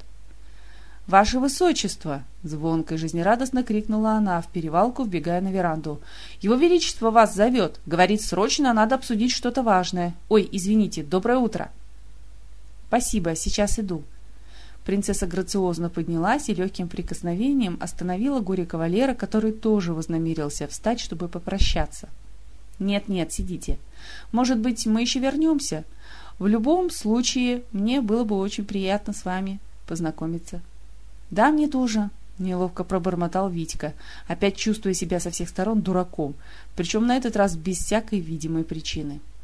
S1: «Ваше Высочество!» — звонко и жизнерадостно крикнула она в перевалку, вбегая на веранду. «Его Величество вас зовет! Говорит, срочно надо обсудить что-то важное. Ой, извините, доброе утро!» «Спасибо, сейчас иду». Принцесса грациозно поднялась и легким прикосновением остановила горе-кавалера, который тоже вознамерился встать, чтобы попрощаться. «Нет-нет, сидите. Может быть, мы еще вернемся? В любом случае, мне было бы очень приятно с вами познакомиться». «Да, мне тоже», — неловко пробормотал Витька, опять чувствуя себя со всех сторон дураком, причем на этот раз без всякой видимой причины.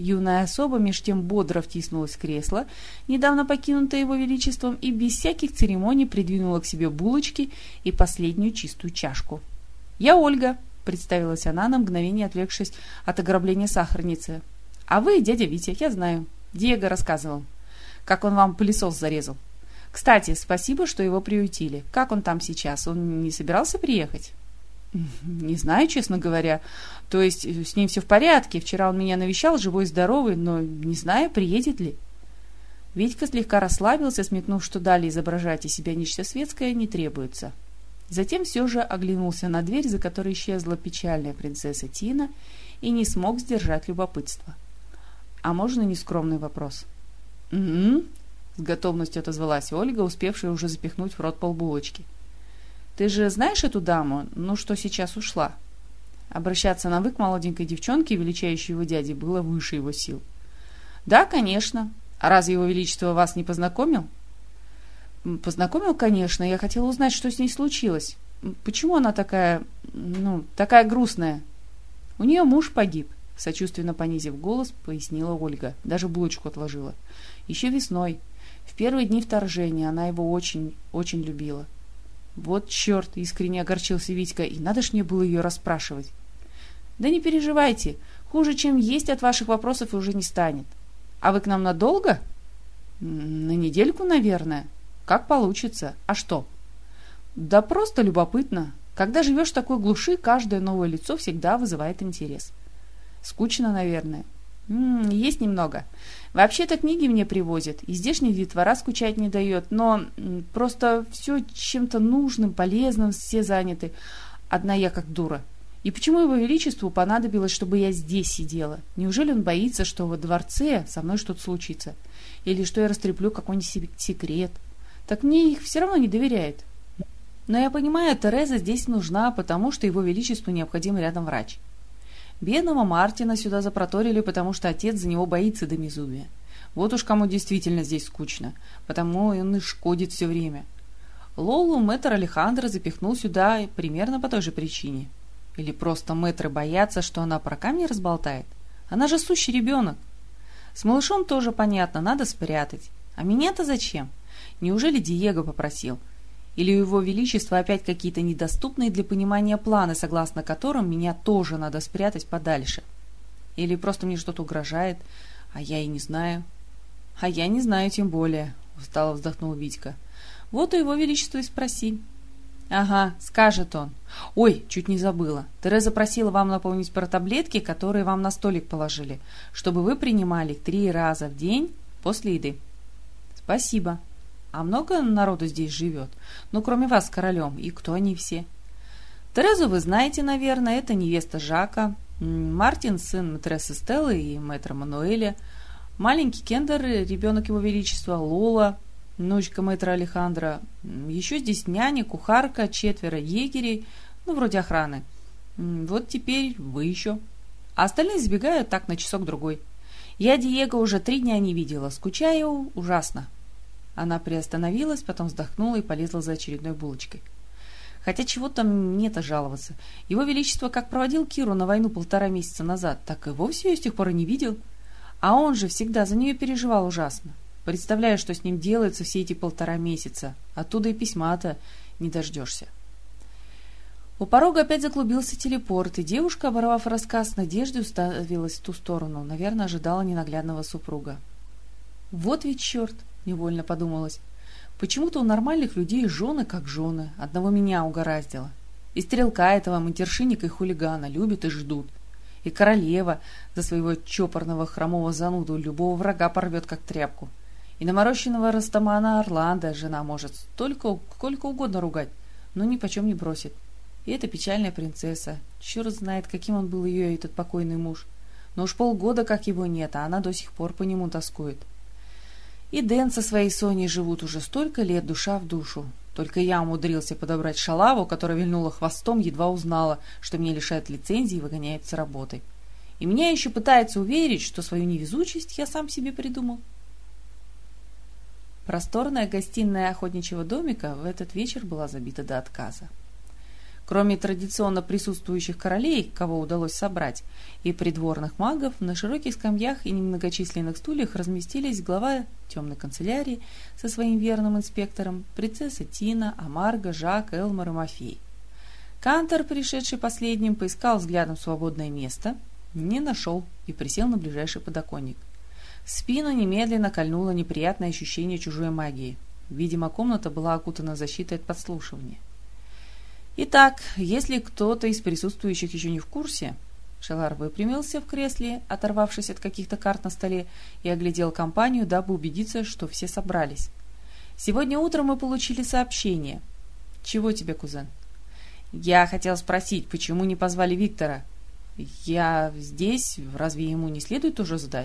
S1: Юная особа меж тем бодро втиснулась в кресло, недавно покинутое его величеством, и без всяких церемоний придвинула к себе булочки и последнюю чистую чашку. «Я Ольга», — представилась она, на мгновение отвлекшись от ограбления сахарницы. «А вы, дядя Витя, я знаю. Диего рассказывал, как он вам пылесос зарезал. Кстати, спасибо, что его приютили. Как он там сейчас? Он не собирался приехать?» «Не знаю, честно говоря. То есть с ним все в порядке. Вчера он меня навещал, живой и здоровый, но не знаю, приедет ли». Витька слегка расслабился, сметнув, что далее изображать из себя нечто светское не требуется. Затем все же оглянулся на дверь, за которой исчезла печальная принцесса Тина, и не смог сдержать любопытство. «А можно нескромный вопрос?» «Угу», — с готовностью отозвалась Ольга, успевшая уже запихнуть в рот полбулочки. «Ты же знаешь эту даму, ну что сейчас ушла?» Обращаться на «вы» к молоденькой девчонке, величающей его дяде, было выше его сил. «Да, конечно. А разве его величество вас не познакомил?» «Познакомил, конечно. Я хотела узнать, что с ней случилось. Почему она такая, ну, такая грустная?» «У нее муж погиб», — сочувственно понизив голос, пояснила Ольга. Даже булочку отложила. «Еще весной. В первые дни вторжения она его очень, очень любила». «Вот черт!» — искренне огорчился Витька. «И надо ж мне было ее расспрашивать». «Да не переживайте. Хуже, чем есть, от ваших вопросов уже не станет. А вы к нам надолго?» «На недельку, наверное. Как получится. А что?» «Да просто любопытно. Когда живешь в такой глуши, каждое новое лицо всегда вызывает интерес». «Скучно, наверное». М-м, «Есть немного. Вообще-то книги мне привозят, и здешний детвора скучать не дает, но м, просто все чем-то нужным, полезным, все заняты. Одна я как дура. И почему его величеству понадобилось, чтобы я здесь сидела? Неужели он боится, что во дворце со мной что-то случится? Или что я растреплю какой-нибудь секрет? Так мне их все равно не доверяет. Но я понимаю, Тереза здесь нужна, потому что его величеству необходим рядом врач. Бедного Мартина сюда запроторили, потому что отец за него боится до безумия. Вот уж кому действительно здесь скучно, потому он и шкодит все время. Лолу мэтр Алехандро запихнул сюда примерно по той же причине. Или просто мэтры боятся, что она про камни разболтает? Она же сущий ребенок. С малышом тоже понятно, надо спрятать. А меня-то зачем? Неужели Диего попросил? Или у его величества опять какие-то недоступные для понимания планы, согласно которым меня тоже надо спрятать подальше? Или просто мне что-то угрожает, а я и не знаю? А я не знаю тем более, устало вздохнул Витька. Вот у его величества и спроси. Ага, скажет он. Ой, чуть не забыла. Тереза просила вам напомнить про таблетки, которые вам на столик положили, чтобы вы принимали их три раза в день после еды. Спасибо. А много народу здесь живет? Ну, кроме вас с королем. И кто они все? Терезу вы знаете, наверное. Это невеста Жака. Мартин, сын мэтрессы Стеллы и мэтра Мануэля. Маленький Кендер, ребенок его величества, Лола, внучка мэтра Алехандро. Еще здесь няня, кухарка, четверо егерей. Ну, вроде охраны. Вот теперь вы еще. А остальные сбегают так на часок-другой. Я Диего уже три дня не видела. Скучаю ужасно. Она приостановилась, потом вздохнула и полезла за очередной булочкой. Хотя чего там мне-то жаловаться. Его величество как проводил Киру на войну полтора месяца назад, так и вовсе ее с тех пор и не видел. А он же всегда за нее переживал ужасно. Представляю, что с ним делается все эти полтора месяца. Оттуда и письма-то не дождешься. У порога опять заклубился телепорт, и девушка, оборвав рассказ, с надеждой уставилась в ту сторону. Наверное, ожидала ненаглядного супруга. Вот ведь черт! Невольно подумалось. Почему-то у нормальных людей жены как жены. Одного меня угораздило. И стрелка этого, матершинника и хулигана любят и ждут. И королева за своего чопорного хромого зануду любого врага порвет как тряпку. И наморощенного Растамана Орландо жена может столько, сколько угодно ругать, но ни почем не бросит. И эта печальная принцесса. Черт знает, каким он был ее, этот покойный муж. Но уж полгода как его нет, а она до сих пор по нему тоскует. И Дэн со своей Соней живут уже столько лет душа в душу. Только я умудрился подобрать шалаву, которая вильнула хвостом, едва узнала, что меня лишают лицензии и выгоняют с работы. И меня еще пытается уверить, что свою невезучесть я сам себе придумал. Просторная гостиная охотничьего домика в этот вечер была забита до отказа. Кроме традиционно присутствующих королей, кого удалось собрать, и придворных магов, на широких скамьях и немногочисленных стульях разместились глава темной канцелярии со своим верным инспектором, принцесса Тина, Амарго, Жак, Элмар и Мафей. Кантор, пришедший последним, поискал взглядом свободное место, не нашел и присел на ближайший подоконник. В спину немедленно кольнуло неприятное ощущение чужой магии. Видимо, комната была окутана защитой от подслушивания. Итак, если кто-то из присутствующих еще не в курсе, Шелар выпрямился в кресле, оторвавшись от каких-то карт на столе, и оглядел компанию, дабы убедиться, что все собрались. Сегодня утром мы получили сообщение. Чего тебе, кузен? Я хотел спросить, почему не позвали Виктора? Я здесь, разве ему не следует уже сдать?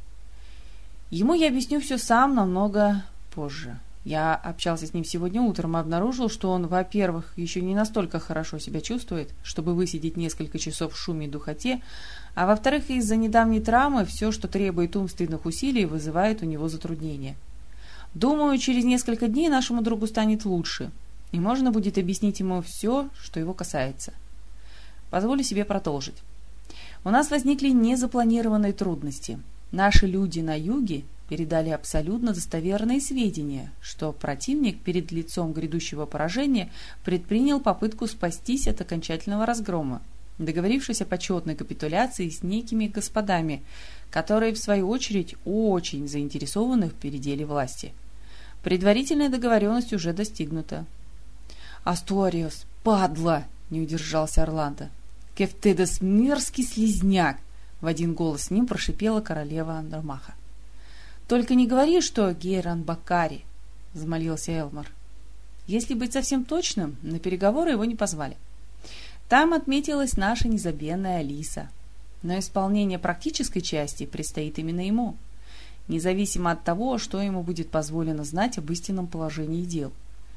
S1: Ему я объясню все сам намного позже. Я общался с ним сегодня утром и обнаружил, что он, во-первых, еще не настолько хорошо себя чувствует, чтобы высидеть несколько часов в шуме и духоте, а во-вторых, из-за недавней травмы все, что требует умственных усилий, вызывает у него затруднения. Думаю, через несколько дней нашему другу станет лучше, и можно будет объяснить ему все, что его касается. Позволю себе продолжить. У нас возникли незапланированные трудности. Наши люди на юге передали абсолютно достоверные сведения, что противник перед лицом грядущего поражения предпринял попытку спастись от окончательного разгрома, договорившись о почетной капитуляции с некими господами, которые, в свою очередь, очень заинтересованы в переделе власти. Предварительная договоренность уже достигнута. «Асториос, падла!» — не удержался Орландо. «Кефтедес, мерзкий слизняк!» — в один голос с ним прошипела королева Андромаха. «Только не говори, что Гейран Бакари», — взмолился Элмар. Если быть совсем точным, на переговоры его не позвали. Там отметилась наша незабвенная Алиса. Но исполнение практической части предстоит именно ему, независимо от того, что ему будет позволено знать об истинном положении дел.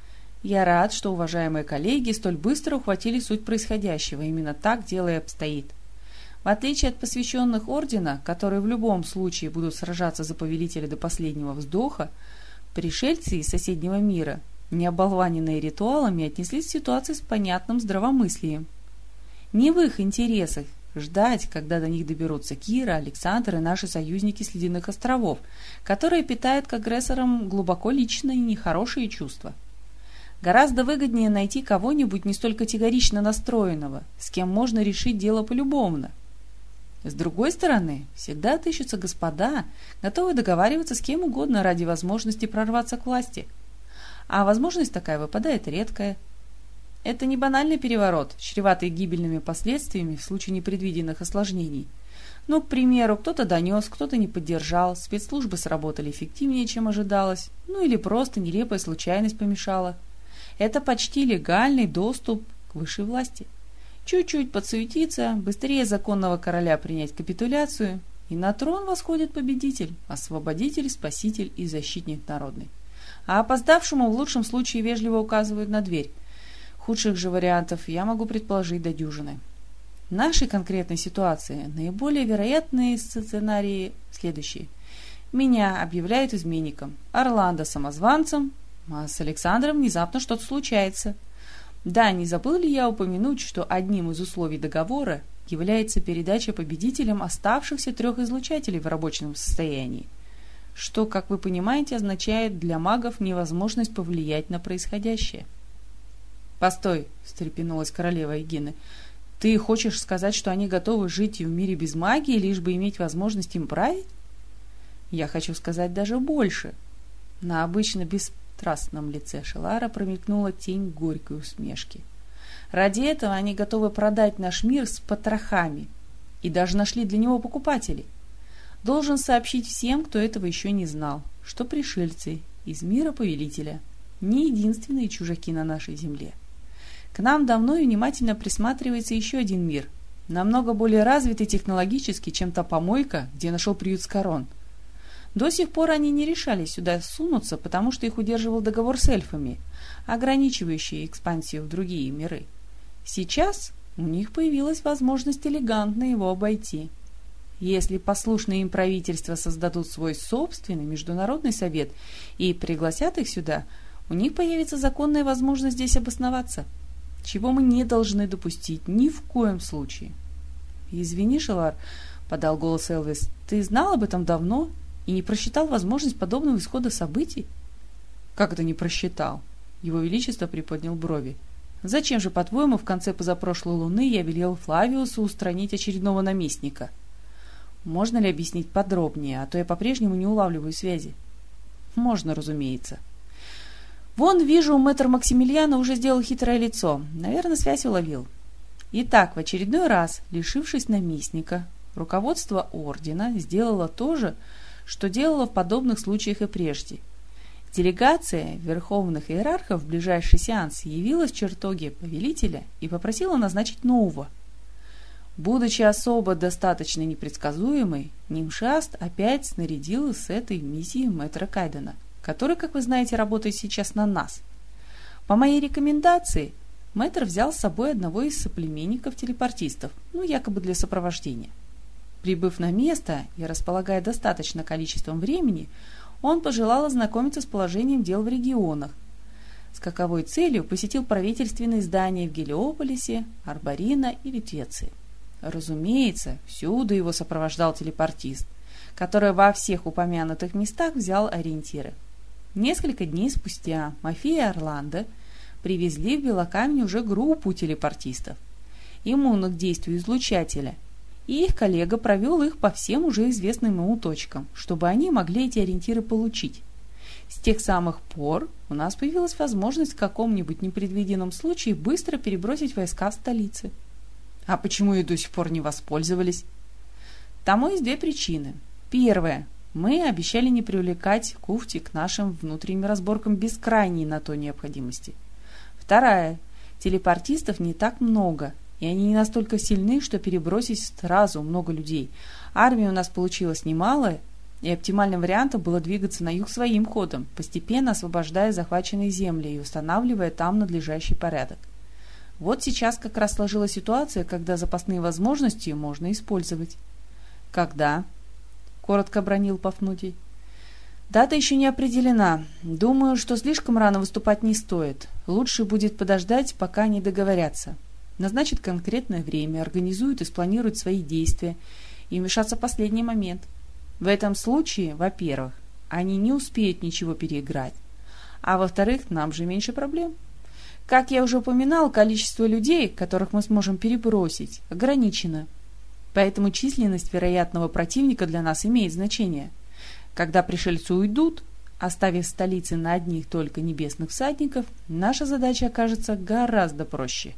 S1: Я рад, что уважаемые коллеги столь быстро ухватили суть происходящего. Именно так дело и обстоит. В отличие от посвященных ордена, которые в любом случае будут сражаться за повелителя до последнего вздоха, пришельцы из соседнего мира, не оболваненные ритуалами, отнеслись к ситуации с понятным здравомыслием. Не в их интересах ждать, когда до них доберутся Кира, Александр и наши союзники с Ледяных островов, которые питают к агрессорам глубоко личные и нехорошие чувства. Гораздо выгоднее найти кого-нибудь не столь категорично настроенного, с кем можно решить дело полюбовно. С другой стороны, всегда отыщутся господа, готовые договариваться с кем угодно ради возможности прорваться к власти. А возможность такая выпадает редкая. Это не банальный переворот, чреватый гибельными последствиями в случае непредвиденных осложнений. Ну, к примеру, кто-то донес, кто-то не поддержал, спецслужбы сработали эффективнее, чем ожидалось, ну или просто нелепая случайность помешала. Это почти легальный доступ к высшей власти. Чуть-чуть подсуетиться, быстрее законного короля принять капитуляцию, и на трон восходит победитель, освободитель, спаситель и защитник народный. А опоздавшему в лучшем случае вежливо указывают на дверь. Худших же вариантов я могу предположить до дюжины. В нашей конкретной ситуации наиболее вероятные сценарии следующие. Меня объявляют изменником, Орландо самозванцем, а с Александром внезапно что-то случается. Да, не забыл ли я упомянуть, что одним из условий договора является передача победителям оставшихся трех излучателей в рабочем состоянии, что, как вы понимаете, означает для магов невозможность повлиять на происходящее. «Постой», — встрепенулась королева Эгины, — «ты хочешь сказать, что они готовы жить в мире без магии, лишь бы иметь возможность им править?» «Я хочу сказать даже больше». На обычно бесстрастном лице Шелара промелькнула тень горькой усмешки. «Ради этого они готовы продать наш мир с потрохами и даже нашли для него покупателей. Должен сообщить всем, кто этого еще не знал, что пришельцы из мира повелителя не единственные чужаки на нашей земле. К нам давно и внимательно присматривается еще один мир, намного более развитый технологически, чем та помойка, где нашел приют Скорон. До сих пор они не решались сюда сунуться, потому что их удерживал договор с эльфами, ограничивающий экспансию в другие миры. Сейчас у них появилась возможность элегантно его обойти. Если послушные им правительства создадут свой собственный международный совет и пригласят их сюда, у них появится законная возможность здесь обосноваться. чего мы не должны допустить ни в коем случае. «Извини, Шелар», — подал голос Элвис, — «ты знал об этом давно и не просчитал возможность подобного исхода событий?» «Как это не просчитал?» Его Величество приподнял брови. «Зачем же, по-твоему, в конце позапрошлой луны я велел Флавиусу устранить очередного наместника? Можно ли объяснить подробнее, а то я по-прежнему не улавливаю связи?» «Можно, разумеется. Вон, вижу, мэтр Максимилиана уже сделал хитрое лицо. Наверное, связь уловил. Итак, в очередной раз, лишившись наместника, руководство ордена сделало то же, что делало в подобных случаях и прежде. Делегация верховных иерархов в ближайший сеанс явилась в чертоге повелителя и попросила назначить нового. Будучи особо достаточно непредсказуемой, Нимшаст опять снарядил с этой миссией мэтра Кайдена, который, как вы знаете, работает сейчас на нас. По моей рекомендации, мэтр взял с собой одного из соплеменников-телепортистов, ну, якобы для сопровождения. Прибыв на место и располагая достаточно количеством времени, он пожелал ознакомиться с положением дел в регионах. С каковой целью посетил правительственные здания в Гелиополисе, Арборино и Ветвеции. Разумеется, всюду его сопровождал телепортист, который во всех упомянутых местах взял ориентиры. Несколько дней спустя Мафия и Орландо привезли в Белокамень уже группу телепортистов, иммунных к действию излучателя, и их коллега провел их по всем уже известным ему точкам, чтобы они могли эти ориентиры получить. С тех самых пор у нас появилась возможность в каком-нибудь непредвиденном случае быстро перебросить войска в столице. А почему и до сих пор не воспользовались? Тому есть две причины. Первая. Мы обещали не привлекать Куфти к нашим внутренним разборкам без крайней на то необходимости. Вторая. Телепортистов не так много, и они не настолько сильны, что перебросить сразу много людей. Армия у нас получилась немалая, и оптимальным вариантом было двигаться на юг своим ходом, постепенно освобождая захваченные земли и устанавливая там надлежащий порядок. Вот сейчас как раз сложилась ситуация, когда запасные возможности можно использовать. «Когда?» — коротко бранил Пафнутий. «Дата еще не определена. Думаю, что слишком рано выступать не стоит. Лучше будет подождать, пока они договорятся. Назначат конкретное время, организуют и спланируют свои действия, и вмешаться в последний момент. В этом случае, во-первых, они не успеют ничего переиграть, а во-вторых, нам же меньше проблем. Как я уже упоминал, количество людей, которых мы сможем перебросить, ограничено. Поэтому численность вероятного противника для нас имеет значение. Когда пришельцы уйдут, оставив в столице на одних только небесных всадников, наша задача окажется гораздо проще».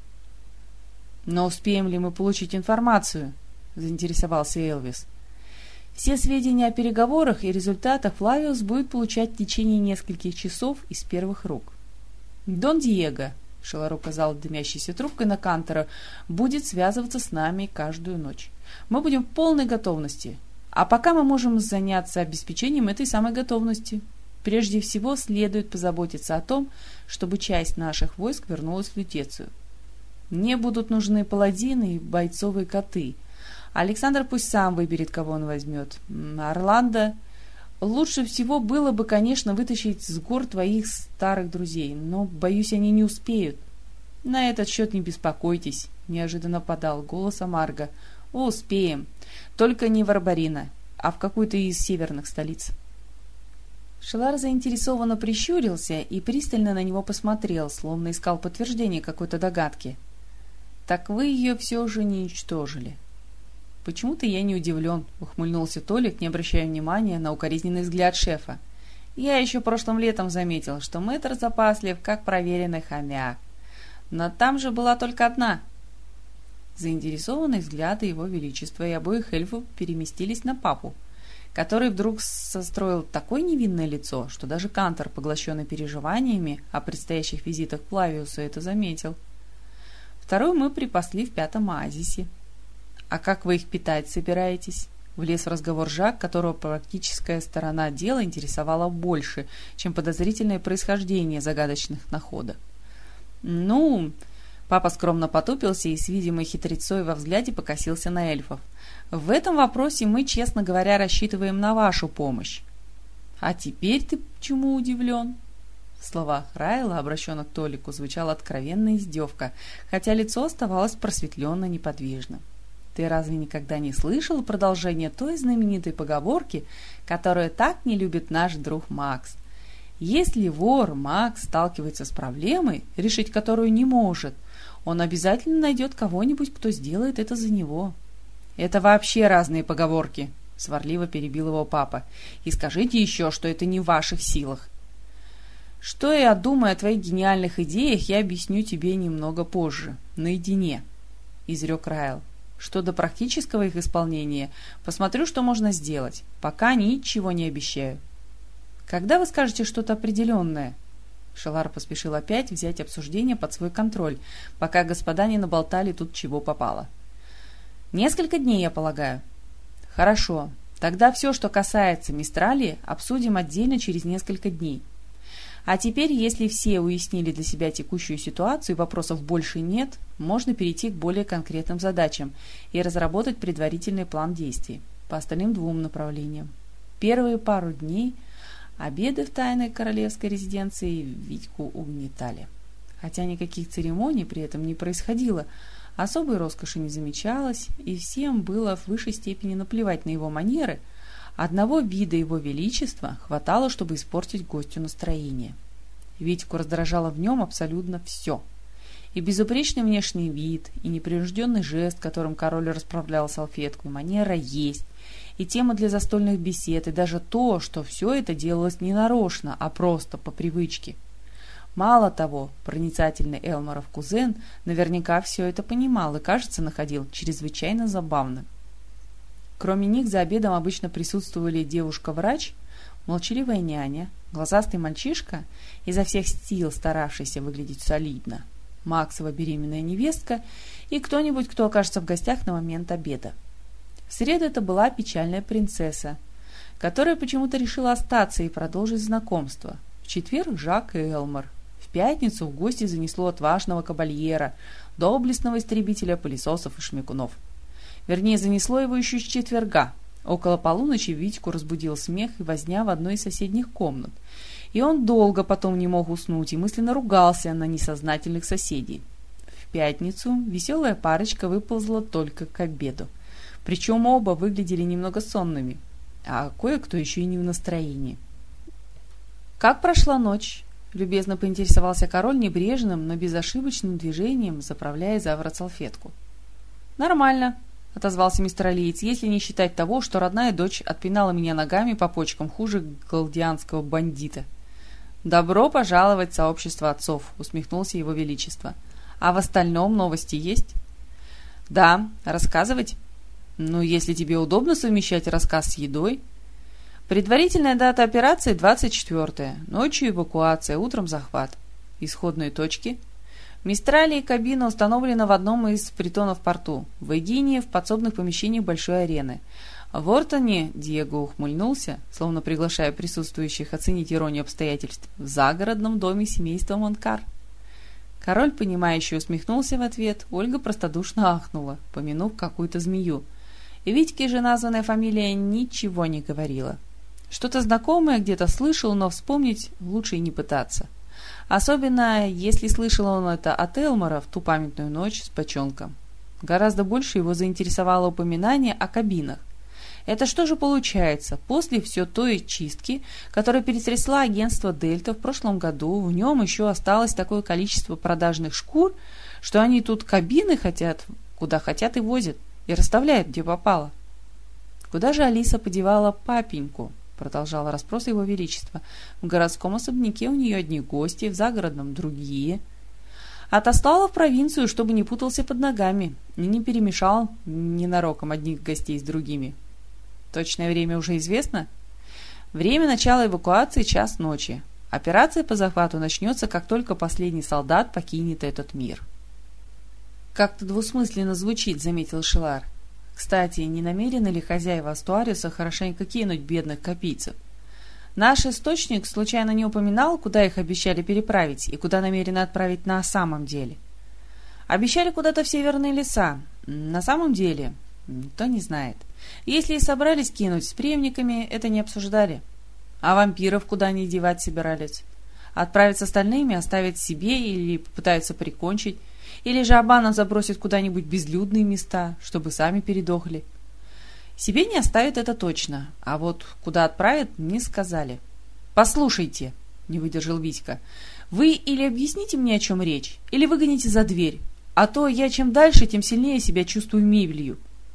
S1: «Но успеем ли мы получить информацию?» — заинтересовался Элвис. «Все сведения о переговорах и результатах Флавиус будет получать в течение нескольких часов из первых рук. Дон Диего», — Шелар указал дымящейся трубкой на Кантора, — «будет связываться с нами каждую ночь. Мы будем в полной готовности. А пока мы можем заняться обеспечением этой самой готовности. Прежде всего следует позаботиться о том, чтобы часть наших войск вернулась в Лютецию. Мне будут нужны паладины и бойцовые коты. Александр пусть сам выберет, кого он возьмет. Орландо... Лучше всего было бы, конечно, вытащить с гор твоих старых друзей, но, боюсь, они не успеют». «На этот счет не беспокойтесь», — неожиданно подал голос Амарго. «Успеем. Только не в Арборино, а в какую-то из северных столиц». Шелар заинтересованно прищурился и пристально на него посмотрел, словно искал подтверждение какой-то догадки. «Так вы ее все же не уничтожили». «Почему-то я не удивлен», — ухмыльнулся Толик, не обращая внимания на укоризненный взгляд шефа. «Я еще прошлым летом заметил, что мэтр запаслив, как проверенный хомяк. Но там же была только одна». Заинтересованные взгляды его величества и обоих эльфов переместились на папу, который вдруг состроил такое невинное лицо, что даже Кантор, поглощенный переживаниями о предстоящих визитах Флавиуса, это заметил. «Вторую мы припасли в пятом оазисе». «А как вы их питать собираетесь?» Влез в разговор Жак, которого практическая сторона дела интересовала больше, чем подозрительное происхождение загадочных находок. «Ну...» Папа скромно потупился и с видимой хитрецой во взгляде покосился на эльфов. «В этом вопросе мы, честно говоря, рассчитываем на вашу помощь». «А теперь ты чему удивлен?» В словах Райла, обращенных к Толику, звучала откровенная издевка, хотя лицо оставалось просветленно неподвижным. «Ты разве никогда не слышал продолжение той знаменитой поговорки, которую так не любит наш друг Макс? Если вор Макс сталкивается с проблемой, решить которую не может, он обязательно найдет кого-нибудь, кто сделает это за него». «Это вообще разные поговорки», — сварливо перебил его папа. «И скажите еще, что это не в ваших силах». «Что я думаю о твоих гениальных идеях, я объясню тебе немного позже, наедине», — изрек Райл. «Что до практического их исполнения, посмотрю, что можно сделать. Пока ничего не обещаю». «Когда вы скажете что-то определенное?» Шелар поспешил опять взять обсуждение под свой контроль, пока господа не наболтали тут чего попало. «Несколько дней, я полагаю». «Хорошо. Тогда все, что касается Мистрали, обсудим отдельно через несколько дней. А теперь, если все уяснили для себя текущую ситуацию и вопросов больше нет, можно перейти к более конкретным задачам и разработать предварительный план действий по остальным двум направлениям. Первые пару дней обеды в тайной королевской резиденции Витьку угнетали. Хотя никаких церемоний при этом не происходило, особой роскоши не замечалось, и всем было в высшей степени наплевать на его манеры. Одного вида его величества хватало, чтобы испортить гостю настроение. Витьку раздражало в нем абсолютно все. И безупречный внешний вид, и непринужденный жест, которым король расправлял салфетку, и манера есть, и тема для застольных бесед, и даже то, что все это делалось не нарочно, а просто по привычке. Мало того, проницательный Элморов кузен наверняка все это понимал и, кажется, находил чрезвычайно забавным. Кроме них за обедом обычно присутствовали девушка-врач, молчаливая няня, глазастый мальчишка, изо всех сил старавшийся выглядеть солидно, Максова беременная невестка и кто-нибудь, кто окажется в гостях на момент обеда. В среду это была печальная принцесса, которая почему-то решила остаться и продолжить знакомство. В четверг Жак и Элмор. В пятницу в гости занесло отважного кабальера, доблестного истребителя пылесосов и шмякунов. Вернее, занесло его еще с четверга. Около полуночи Витьку разбудил смех и возня в одной из соседних комнат. И он долго потом не мог уснуть и мысленно ругался на несознательных соседей. В пятницу веселая парочка выползла только к обеду. Причем оба выглядели немного сонными, а кое-кто еще и не в настроении. «Как прошла ночь?» — любезно поинтересовался король небрежным, но безошибочным движением, заправляя за ворот салфетку. «Нормально», — отозвался мистер Алиец, «если не считать того, что родная дочь отпинала меня ногами по почкам хуже галдианского бандита». «Добро пожаловать в сообщество отцов», — усмехнулся его величество. «А в остальном новости есть?» «Да, рассказывать?» «Ну, если тебе удобно совмещать рассказ с едой». «Предварительная дата операции двадцать четвёртое. Ночью эвакуация, утром захват. Исходные точки?» «Мистрали и кабина установлена в одном из притонов в порту. В Эгине в подсобных помещениях большой арены. В Ортоне», — Диего ухмыльнулся, словно приглашая присутствующих оценить иронию обстоятельств, «в загородном доме семейства Монкар». Король, понимающе усмехнулся в ответ, Ольга простодушно ахнула, помянув какую-то змею. И Витьке же названная фамилия ничего не говорила. Что-то знакомое где-то слышал, но вспомнить лучше и не пытаться. Особенно, если слышал он это от Элмора в ту памятную ночь с бочонком. Гораздо больше его заинтересовало упоминание о кабинах. Это что же получается? После все той чистки, которая перетрясла агентство «Дельта» в прошлом году, в нем еще осталось такое количество продажных шкур, что они тут кабины хотят, куда хотят и возят, и расставляют, где попало. «Куда же Алиса подевала папеньку?» — продолжало расспрос его величества. «В городском особняке у нее одни гости, в загородном другие. Отослала в провинцию, чтобы не путался под ногами и не перемешал ненароком одних гостей с другими». «Точное время уже известно?» «Время начала эвакуации — час ночи. Операция по захвату начнется, как только последний солдат покинет этот мир». «Как-то двусмысленно звучит», — заметил Шелар. «Кстати, не намерены ли хозяева Астуариуса хорошенько кинуть бедных копийцев? Наш источник случайно не упоминал, куда их обещали переправить и куда намерены отправить на самом деле?» «Обещали куда-то в северные леса. На самом деле, никто не знает. Если и собрались кинуть с преемниками, это не обсуждали. А вампиров куда они девать собирались? Отправят с остальными, оставят себе или попытаются прикончить, или же обманом забросят куда-нибудь безлюдные места, чтобы сами передохли. Себе не оставят, это точно, а вот куда отправят, не сказали. «Послушайте», — не выдержал Витька, — «вы или объясните мне, о чем речь, или выгоните за дверь, а то я чем дальше, тем сильнее себя чувствую мебелью».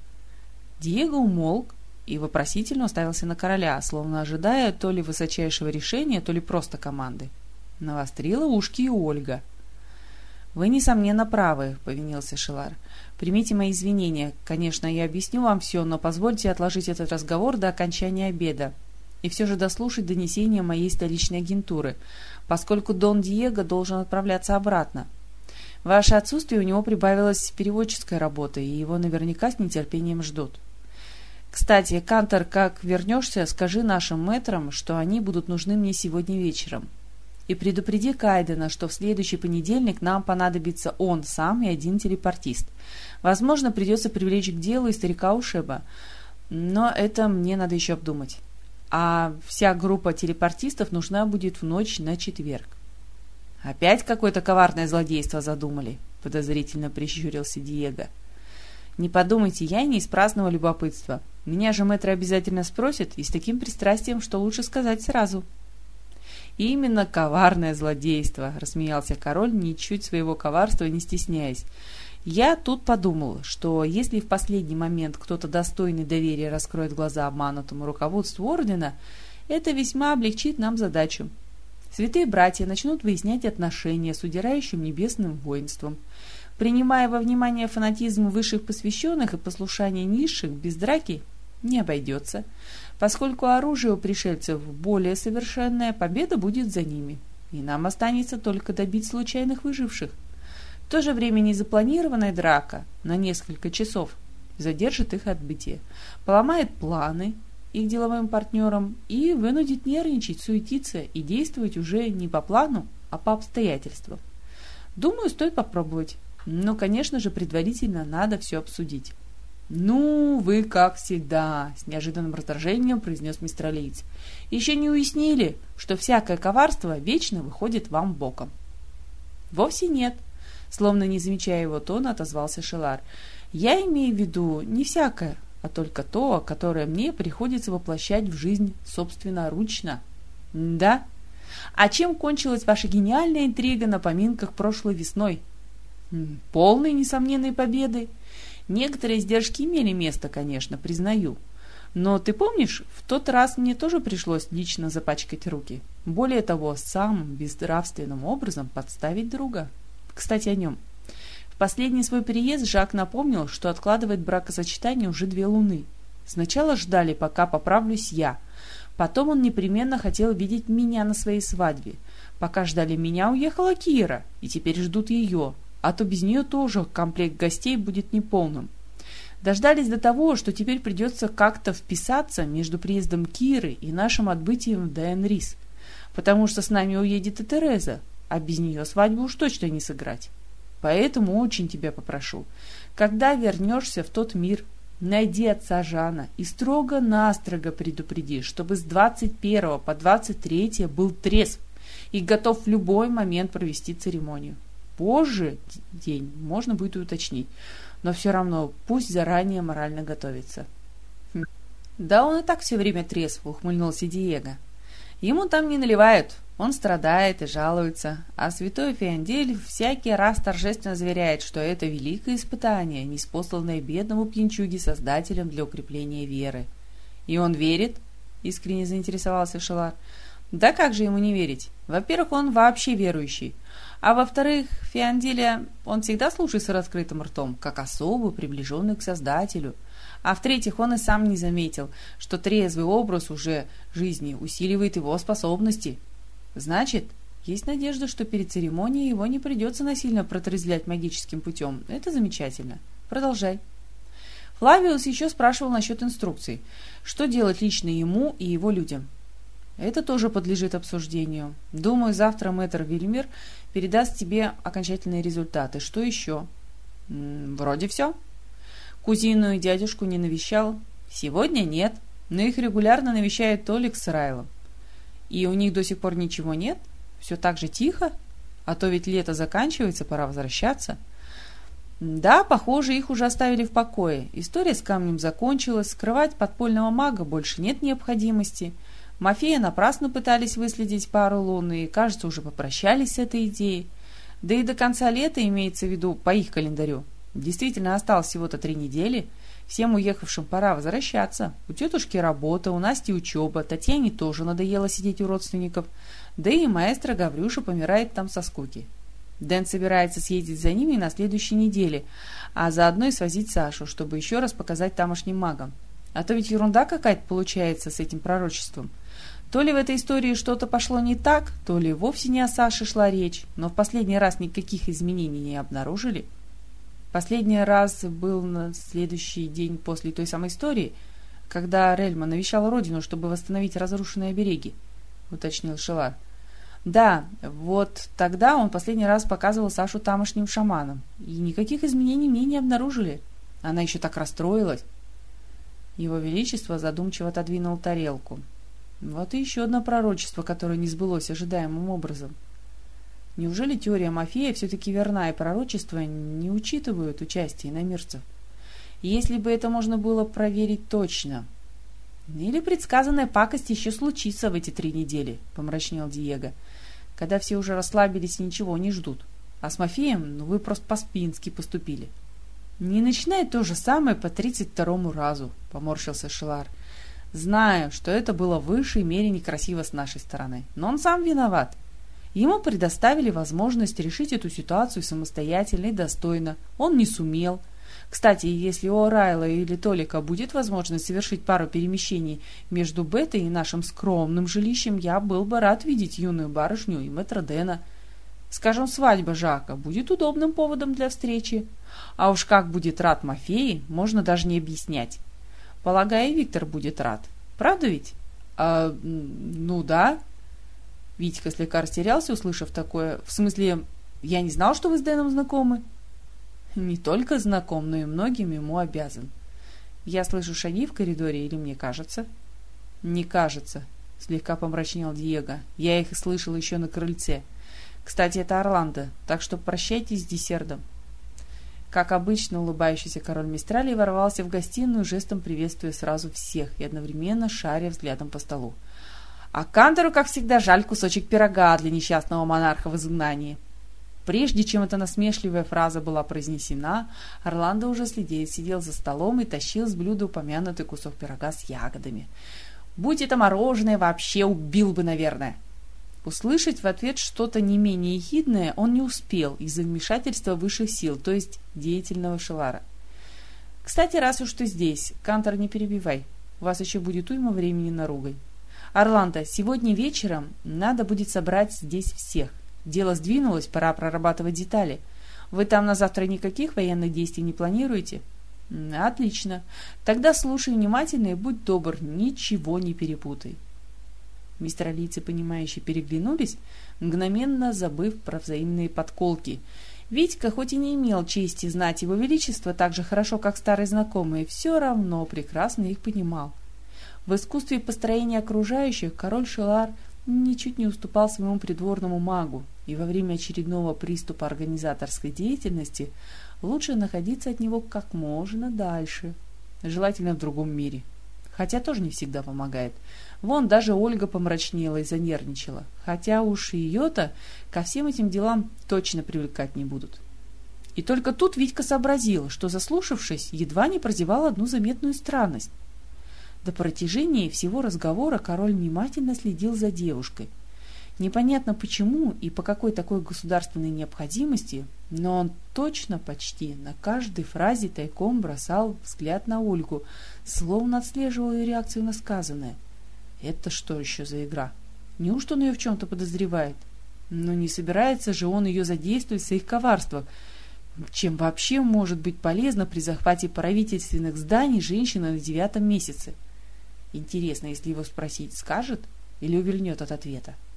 S1: Диего умолк и вопросительно уставился на короля, словно ожидая то ли высочайшего решения, то ли просто команды. Навострила ушки и Ольга. «Вы, несомненно, правы», — повинился Шелар. «Примите мои извинения. Конечно, я объясню вам все, но позвольте отложить этот разговор до окончания обеда и все же дослушать донесение моей столичной агентуры, поскольку Дон Диего должен отправляться обратно. В ваше отсутствие у него прибавилась переводческая работа, и его наверняка с нетерпением ждут. Кстати, Кантор, как вернешься, скажи нашим мэтрам, что они будут нужны мне сегодня вечером. И предупреди Кайдена, что в следующий понедельник нам понадобится он сам и один телепортист. Возможно, придется привлечь к делу и старика Ушеба, но это мне надо еще обдумать. А вся группа телепортистов нужна будет в ночь на четверг». «Опять какое-то коварное злодейство задумали?» — подозрительно прищурился Диего. «Не подумайте, я не из праздного любопытства. Меня же мэтры обязательно спросят, и с таким пристрастием, что лучше сказать сразу». «Именно коварное злодейство», — рассмеялся король, ничуть своего коварства не стесняясь. «Я тут подумал, что если в последний момент кто-то достойный доверия раскроет глаза обманутому руководству ордена, это весьма облегчит нам задачу. Святые братья начнут выяснять отношения с удирающим небесным воинством. Принимая во внимание фанатизм высших посвященных и послушание низших, без драки не обойдется. Поскольку оружие у пришельцев более совершенное, победа будет за ними, и нам останется только добить случайных выживших. В то же время незапланированная драка на несколько часов задержит их отбытие, поломает планы их деловым партнерам и вынудит нервничать, суетиться и действовать уже не по плану, а по обстоятельствам. Думаю, стоит попробовать, но, конечно же, предварительно надо все обсудить». «Ну, вы, как всегда», — с неожиданным раздражением произнес мистер Алиец. «Еще не уяснили, что всякое коварство вечно выходит вам боком». «Вовсе нет», — словно не замечая его тона, отозвался Шелар. «Я имею в виду не всякое, а только то, которое мне приходится воплощать в жизнь собственноручно». «Да? А чем кончилась ваша гениальная интрига на поминках прошлой весной?» «Полной несомненной победой. Некоторые издержки имели место, конечно, признаю. Но ты помнишь, в тот раз мне тоже пришлось лично запачкать руки. Более того, самым безнравственным образом подставить друга. Кстати, о нем. В последний свой переезд Жак напомнил, что откладывает бракосочетание уже две луны. Сначала ждали, пока поправлюсь я. Потом он непременно хотел видеть меня на своей свадьбе. Пока ждали меня, уехала Кира, и теперь ждут ее. А то без нее тоже комплект гостей будет неполным. Дождались до того, что теперь придется как-то вписаться между приездом Киры и нашим отбытием в Дайан-Рис, потому что с нами уедет и Тереза, а без нее свадьбу уж точно не сыграть. Поэтому очень тебя попрошу, когда вернешься в тот мир, найди отца Жана и строго-настрого предупреди, чтобы с двадцать первого по двадцать третье был трезв и готов в любой момент провести церемонию. Позже день можно будет уточнить, но все равно пусть заранее морально готовится». Хм. «Да он и так все время трезв», — ухмыльнулся Диего. «Ему там не наливают, он страдает и жалуется, а святой Феондель всякий раз торжественно заверяет, что это великое испытание, ниспосланное бедному пьянчуге Создателем для укрепления веры». «И он верит?» — искренне заинтересовался Шелар. «Да как же ему не верить? Во-первых, он вообще верующий. А во-вторых, Феонделя он всегда слушает с раскрытым ртом, как особо приближенный к Создателю. А в-третьих, он и сам не заметил, что трезвый образ уже жизни усиливает его способности. Значит, есть надежда, что перед церемонией его не придется насильно протрезвлять магическим путем. Это замечательно. Продолжай». Флавиус еще спрашивал насчет инструкций. Что делать лично ему и его людям? «Это тоже подлежит обсуждению. Думаю, завтра мэтр Вильмер передаст тебе окончательные результаты. Что еще?» М-м, «Вроде все. Кузину и дядюшку не навещал?» «Сегодня нет, но их регулярно навещает Толик с Райлом». «И у них до сих пор ничего нет?» Все так же тихо? А то ведь лето заканчивается, пора возвращаться. Да, похоже, их уже оставили в покое. История с камнем закончилась, скрывать подпольного мага больше нет необходимости. Мафея напрасно пытались выследить пару лун и, кажется, уже попрощались с этой идеей. Да и до конца лета, имеется в виду по их календарю, действительно осталось всего-то три недели. Всем уехавшим пора возвращаться. У тетушки работа, у Насти учеба, Татьяне тоже надоело сидеть у родственников. Да и маэстро Гаврюша помирает там со скуки. Дэн собирается съездить за ними на следующей неделе, а заодно и свозить Сашу, чтобы еще раз показать тамошним магам. А то ведь ерунда какая-то получается с этим пророчеством. То ли в этой истории что-то пошло не так, то ли вовсе не о Саше шла речь, но в последний раз никаких изменений не обнаружили. Последний раз был на следующий день после той самой истории, когда Рельма навещала родину, чтобы восстановить разрушенные обереги, уточнил Шелар. Да, вот тогда он последний раз показывал Сашу тамошним шаманам, и никаких изменений мне не обнаружили. Она еще так расстроилась. Его Величество задумчиво отодвинул тарелку. Вот и еще одно пророчество, которое не сбылось ожидаемым образом. Неужели теория Мафея все-таки верна, и пророчества не учитывают участие иномирцев? Если бы это можно было проверить точно. Или предсказанная пакость еще случится в эти три недели, помрачнел Диего, когда все уже расслабились и ничего не ждут. А с Мафеем, ну вы просто по-спински поступили. Не начинай то же самое по тридцать второму разу, поморщился Шелар. Знаю, что это было в высшей мере некрасиво с нашей стороны, но он сам виноват. Ему предоставили возможность решить эту ситуацию самостоятельно и достойно. Он не сумел. Кстати, если у Райла или Толика будет возможность совершить пару перемещений между Бетой и нашим скромным жилищем, я был бы рад видеть юную барышню и мэтра Дэна. Скажем, свадьба Жака будет удобным поводом для встречи. А уж как будет рад Мафеи, можно даже не объяснять. Полагаю, и Виктор будет рад. Правда ведь? А, ну да. Витька слегка растерялся, услышав такое. В смысле, я не знал, что вы с Дэном знакомы? Не только знаком, но и многим ему обязан. Я слышу шаги в коридоре, или мне кажется? Не кажется, слегка помрачнел Диего. Я их слышал еще на крыльце. Кстати, это Орландо, так что прощайтесь с десертом. Как обычно, улыбающийся король Мистралей ворвался в гостиную, жестом приветствуя сразу всех и одновременно шаря взглядом по столу. А Кантору, как всегда, жаль кусочек пирога для несчастного монарха в изгнании. Прежде чем эта насмешливая фраза была произнесена, Орландо уже следил, сидел за столом и тащил с блюда упомянутый кусок пирога с ягодами. Будь это мороженое, вообще убил бы, наверное. Услышать в ответ что-то не менее ехидное он не успел из-за вмешательства высших сил, то есть деятельного Шелара. Кстати, раз уж ты здесь, Кантор, не перебивай, у вас еще будет уйма времени на ругань. Орландо, сегодня вечером надо будет собрать здесь всех. Дело сдвинулось, пора прорабатывать детали. Вы там на завтра никаких военных действий не планируете? Отлично. Тогда слушай внимательно и будь добр, ничего не перепутай. Мистралийцы, понимающие, переглянулись, мгновенно забыв про взаимные подколки. Витька, хоть и не имел чести знать его величество так же хорошо, как старые знакомые, все равно прекрасно их понимал. В искусстве построения окружающих король Шелар ничуть не уступал своему придворному магу, и во время очередного приступа организаторской деятельности лучше находиться от него как можно дальше, желательно в другом мире. Хотя тоже не всегда помогает. Вон даже Ольга помрачнела и занервничала, хотя уж ее-то ко всем этим делам точно привлекать не будут. И только тут Витька сообразил, что, заслушавшись, едва не прозевал одну заметную странность. До протяжения всего разговора король внимательно следил за девушкой. Непонятно почему и по какой такой государственной необходимости, но он точно почти на каждой фразе тайком бросал взгляд на Ольгу, словно отслеживал ее реакцию на сказанное. Это что еще за игра? Неужто он ее в чем-то подозревает? Но не собирается же он ее задействовать в своих коварствах. Чем вообще может быть полезно при захвате правительственных зданий женщина на девятом месяце? Интересно, если его спросить, скажет или увильнет от ответа?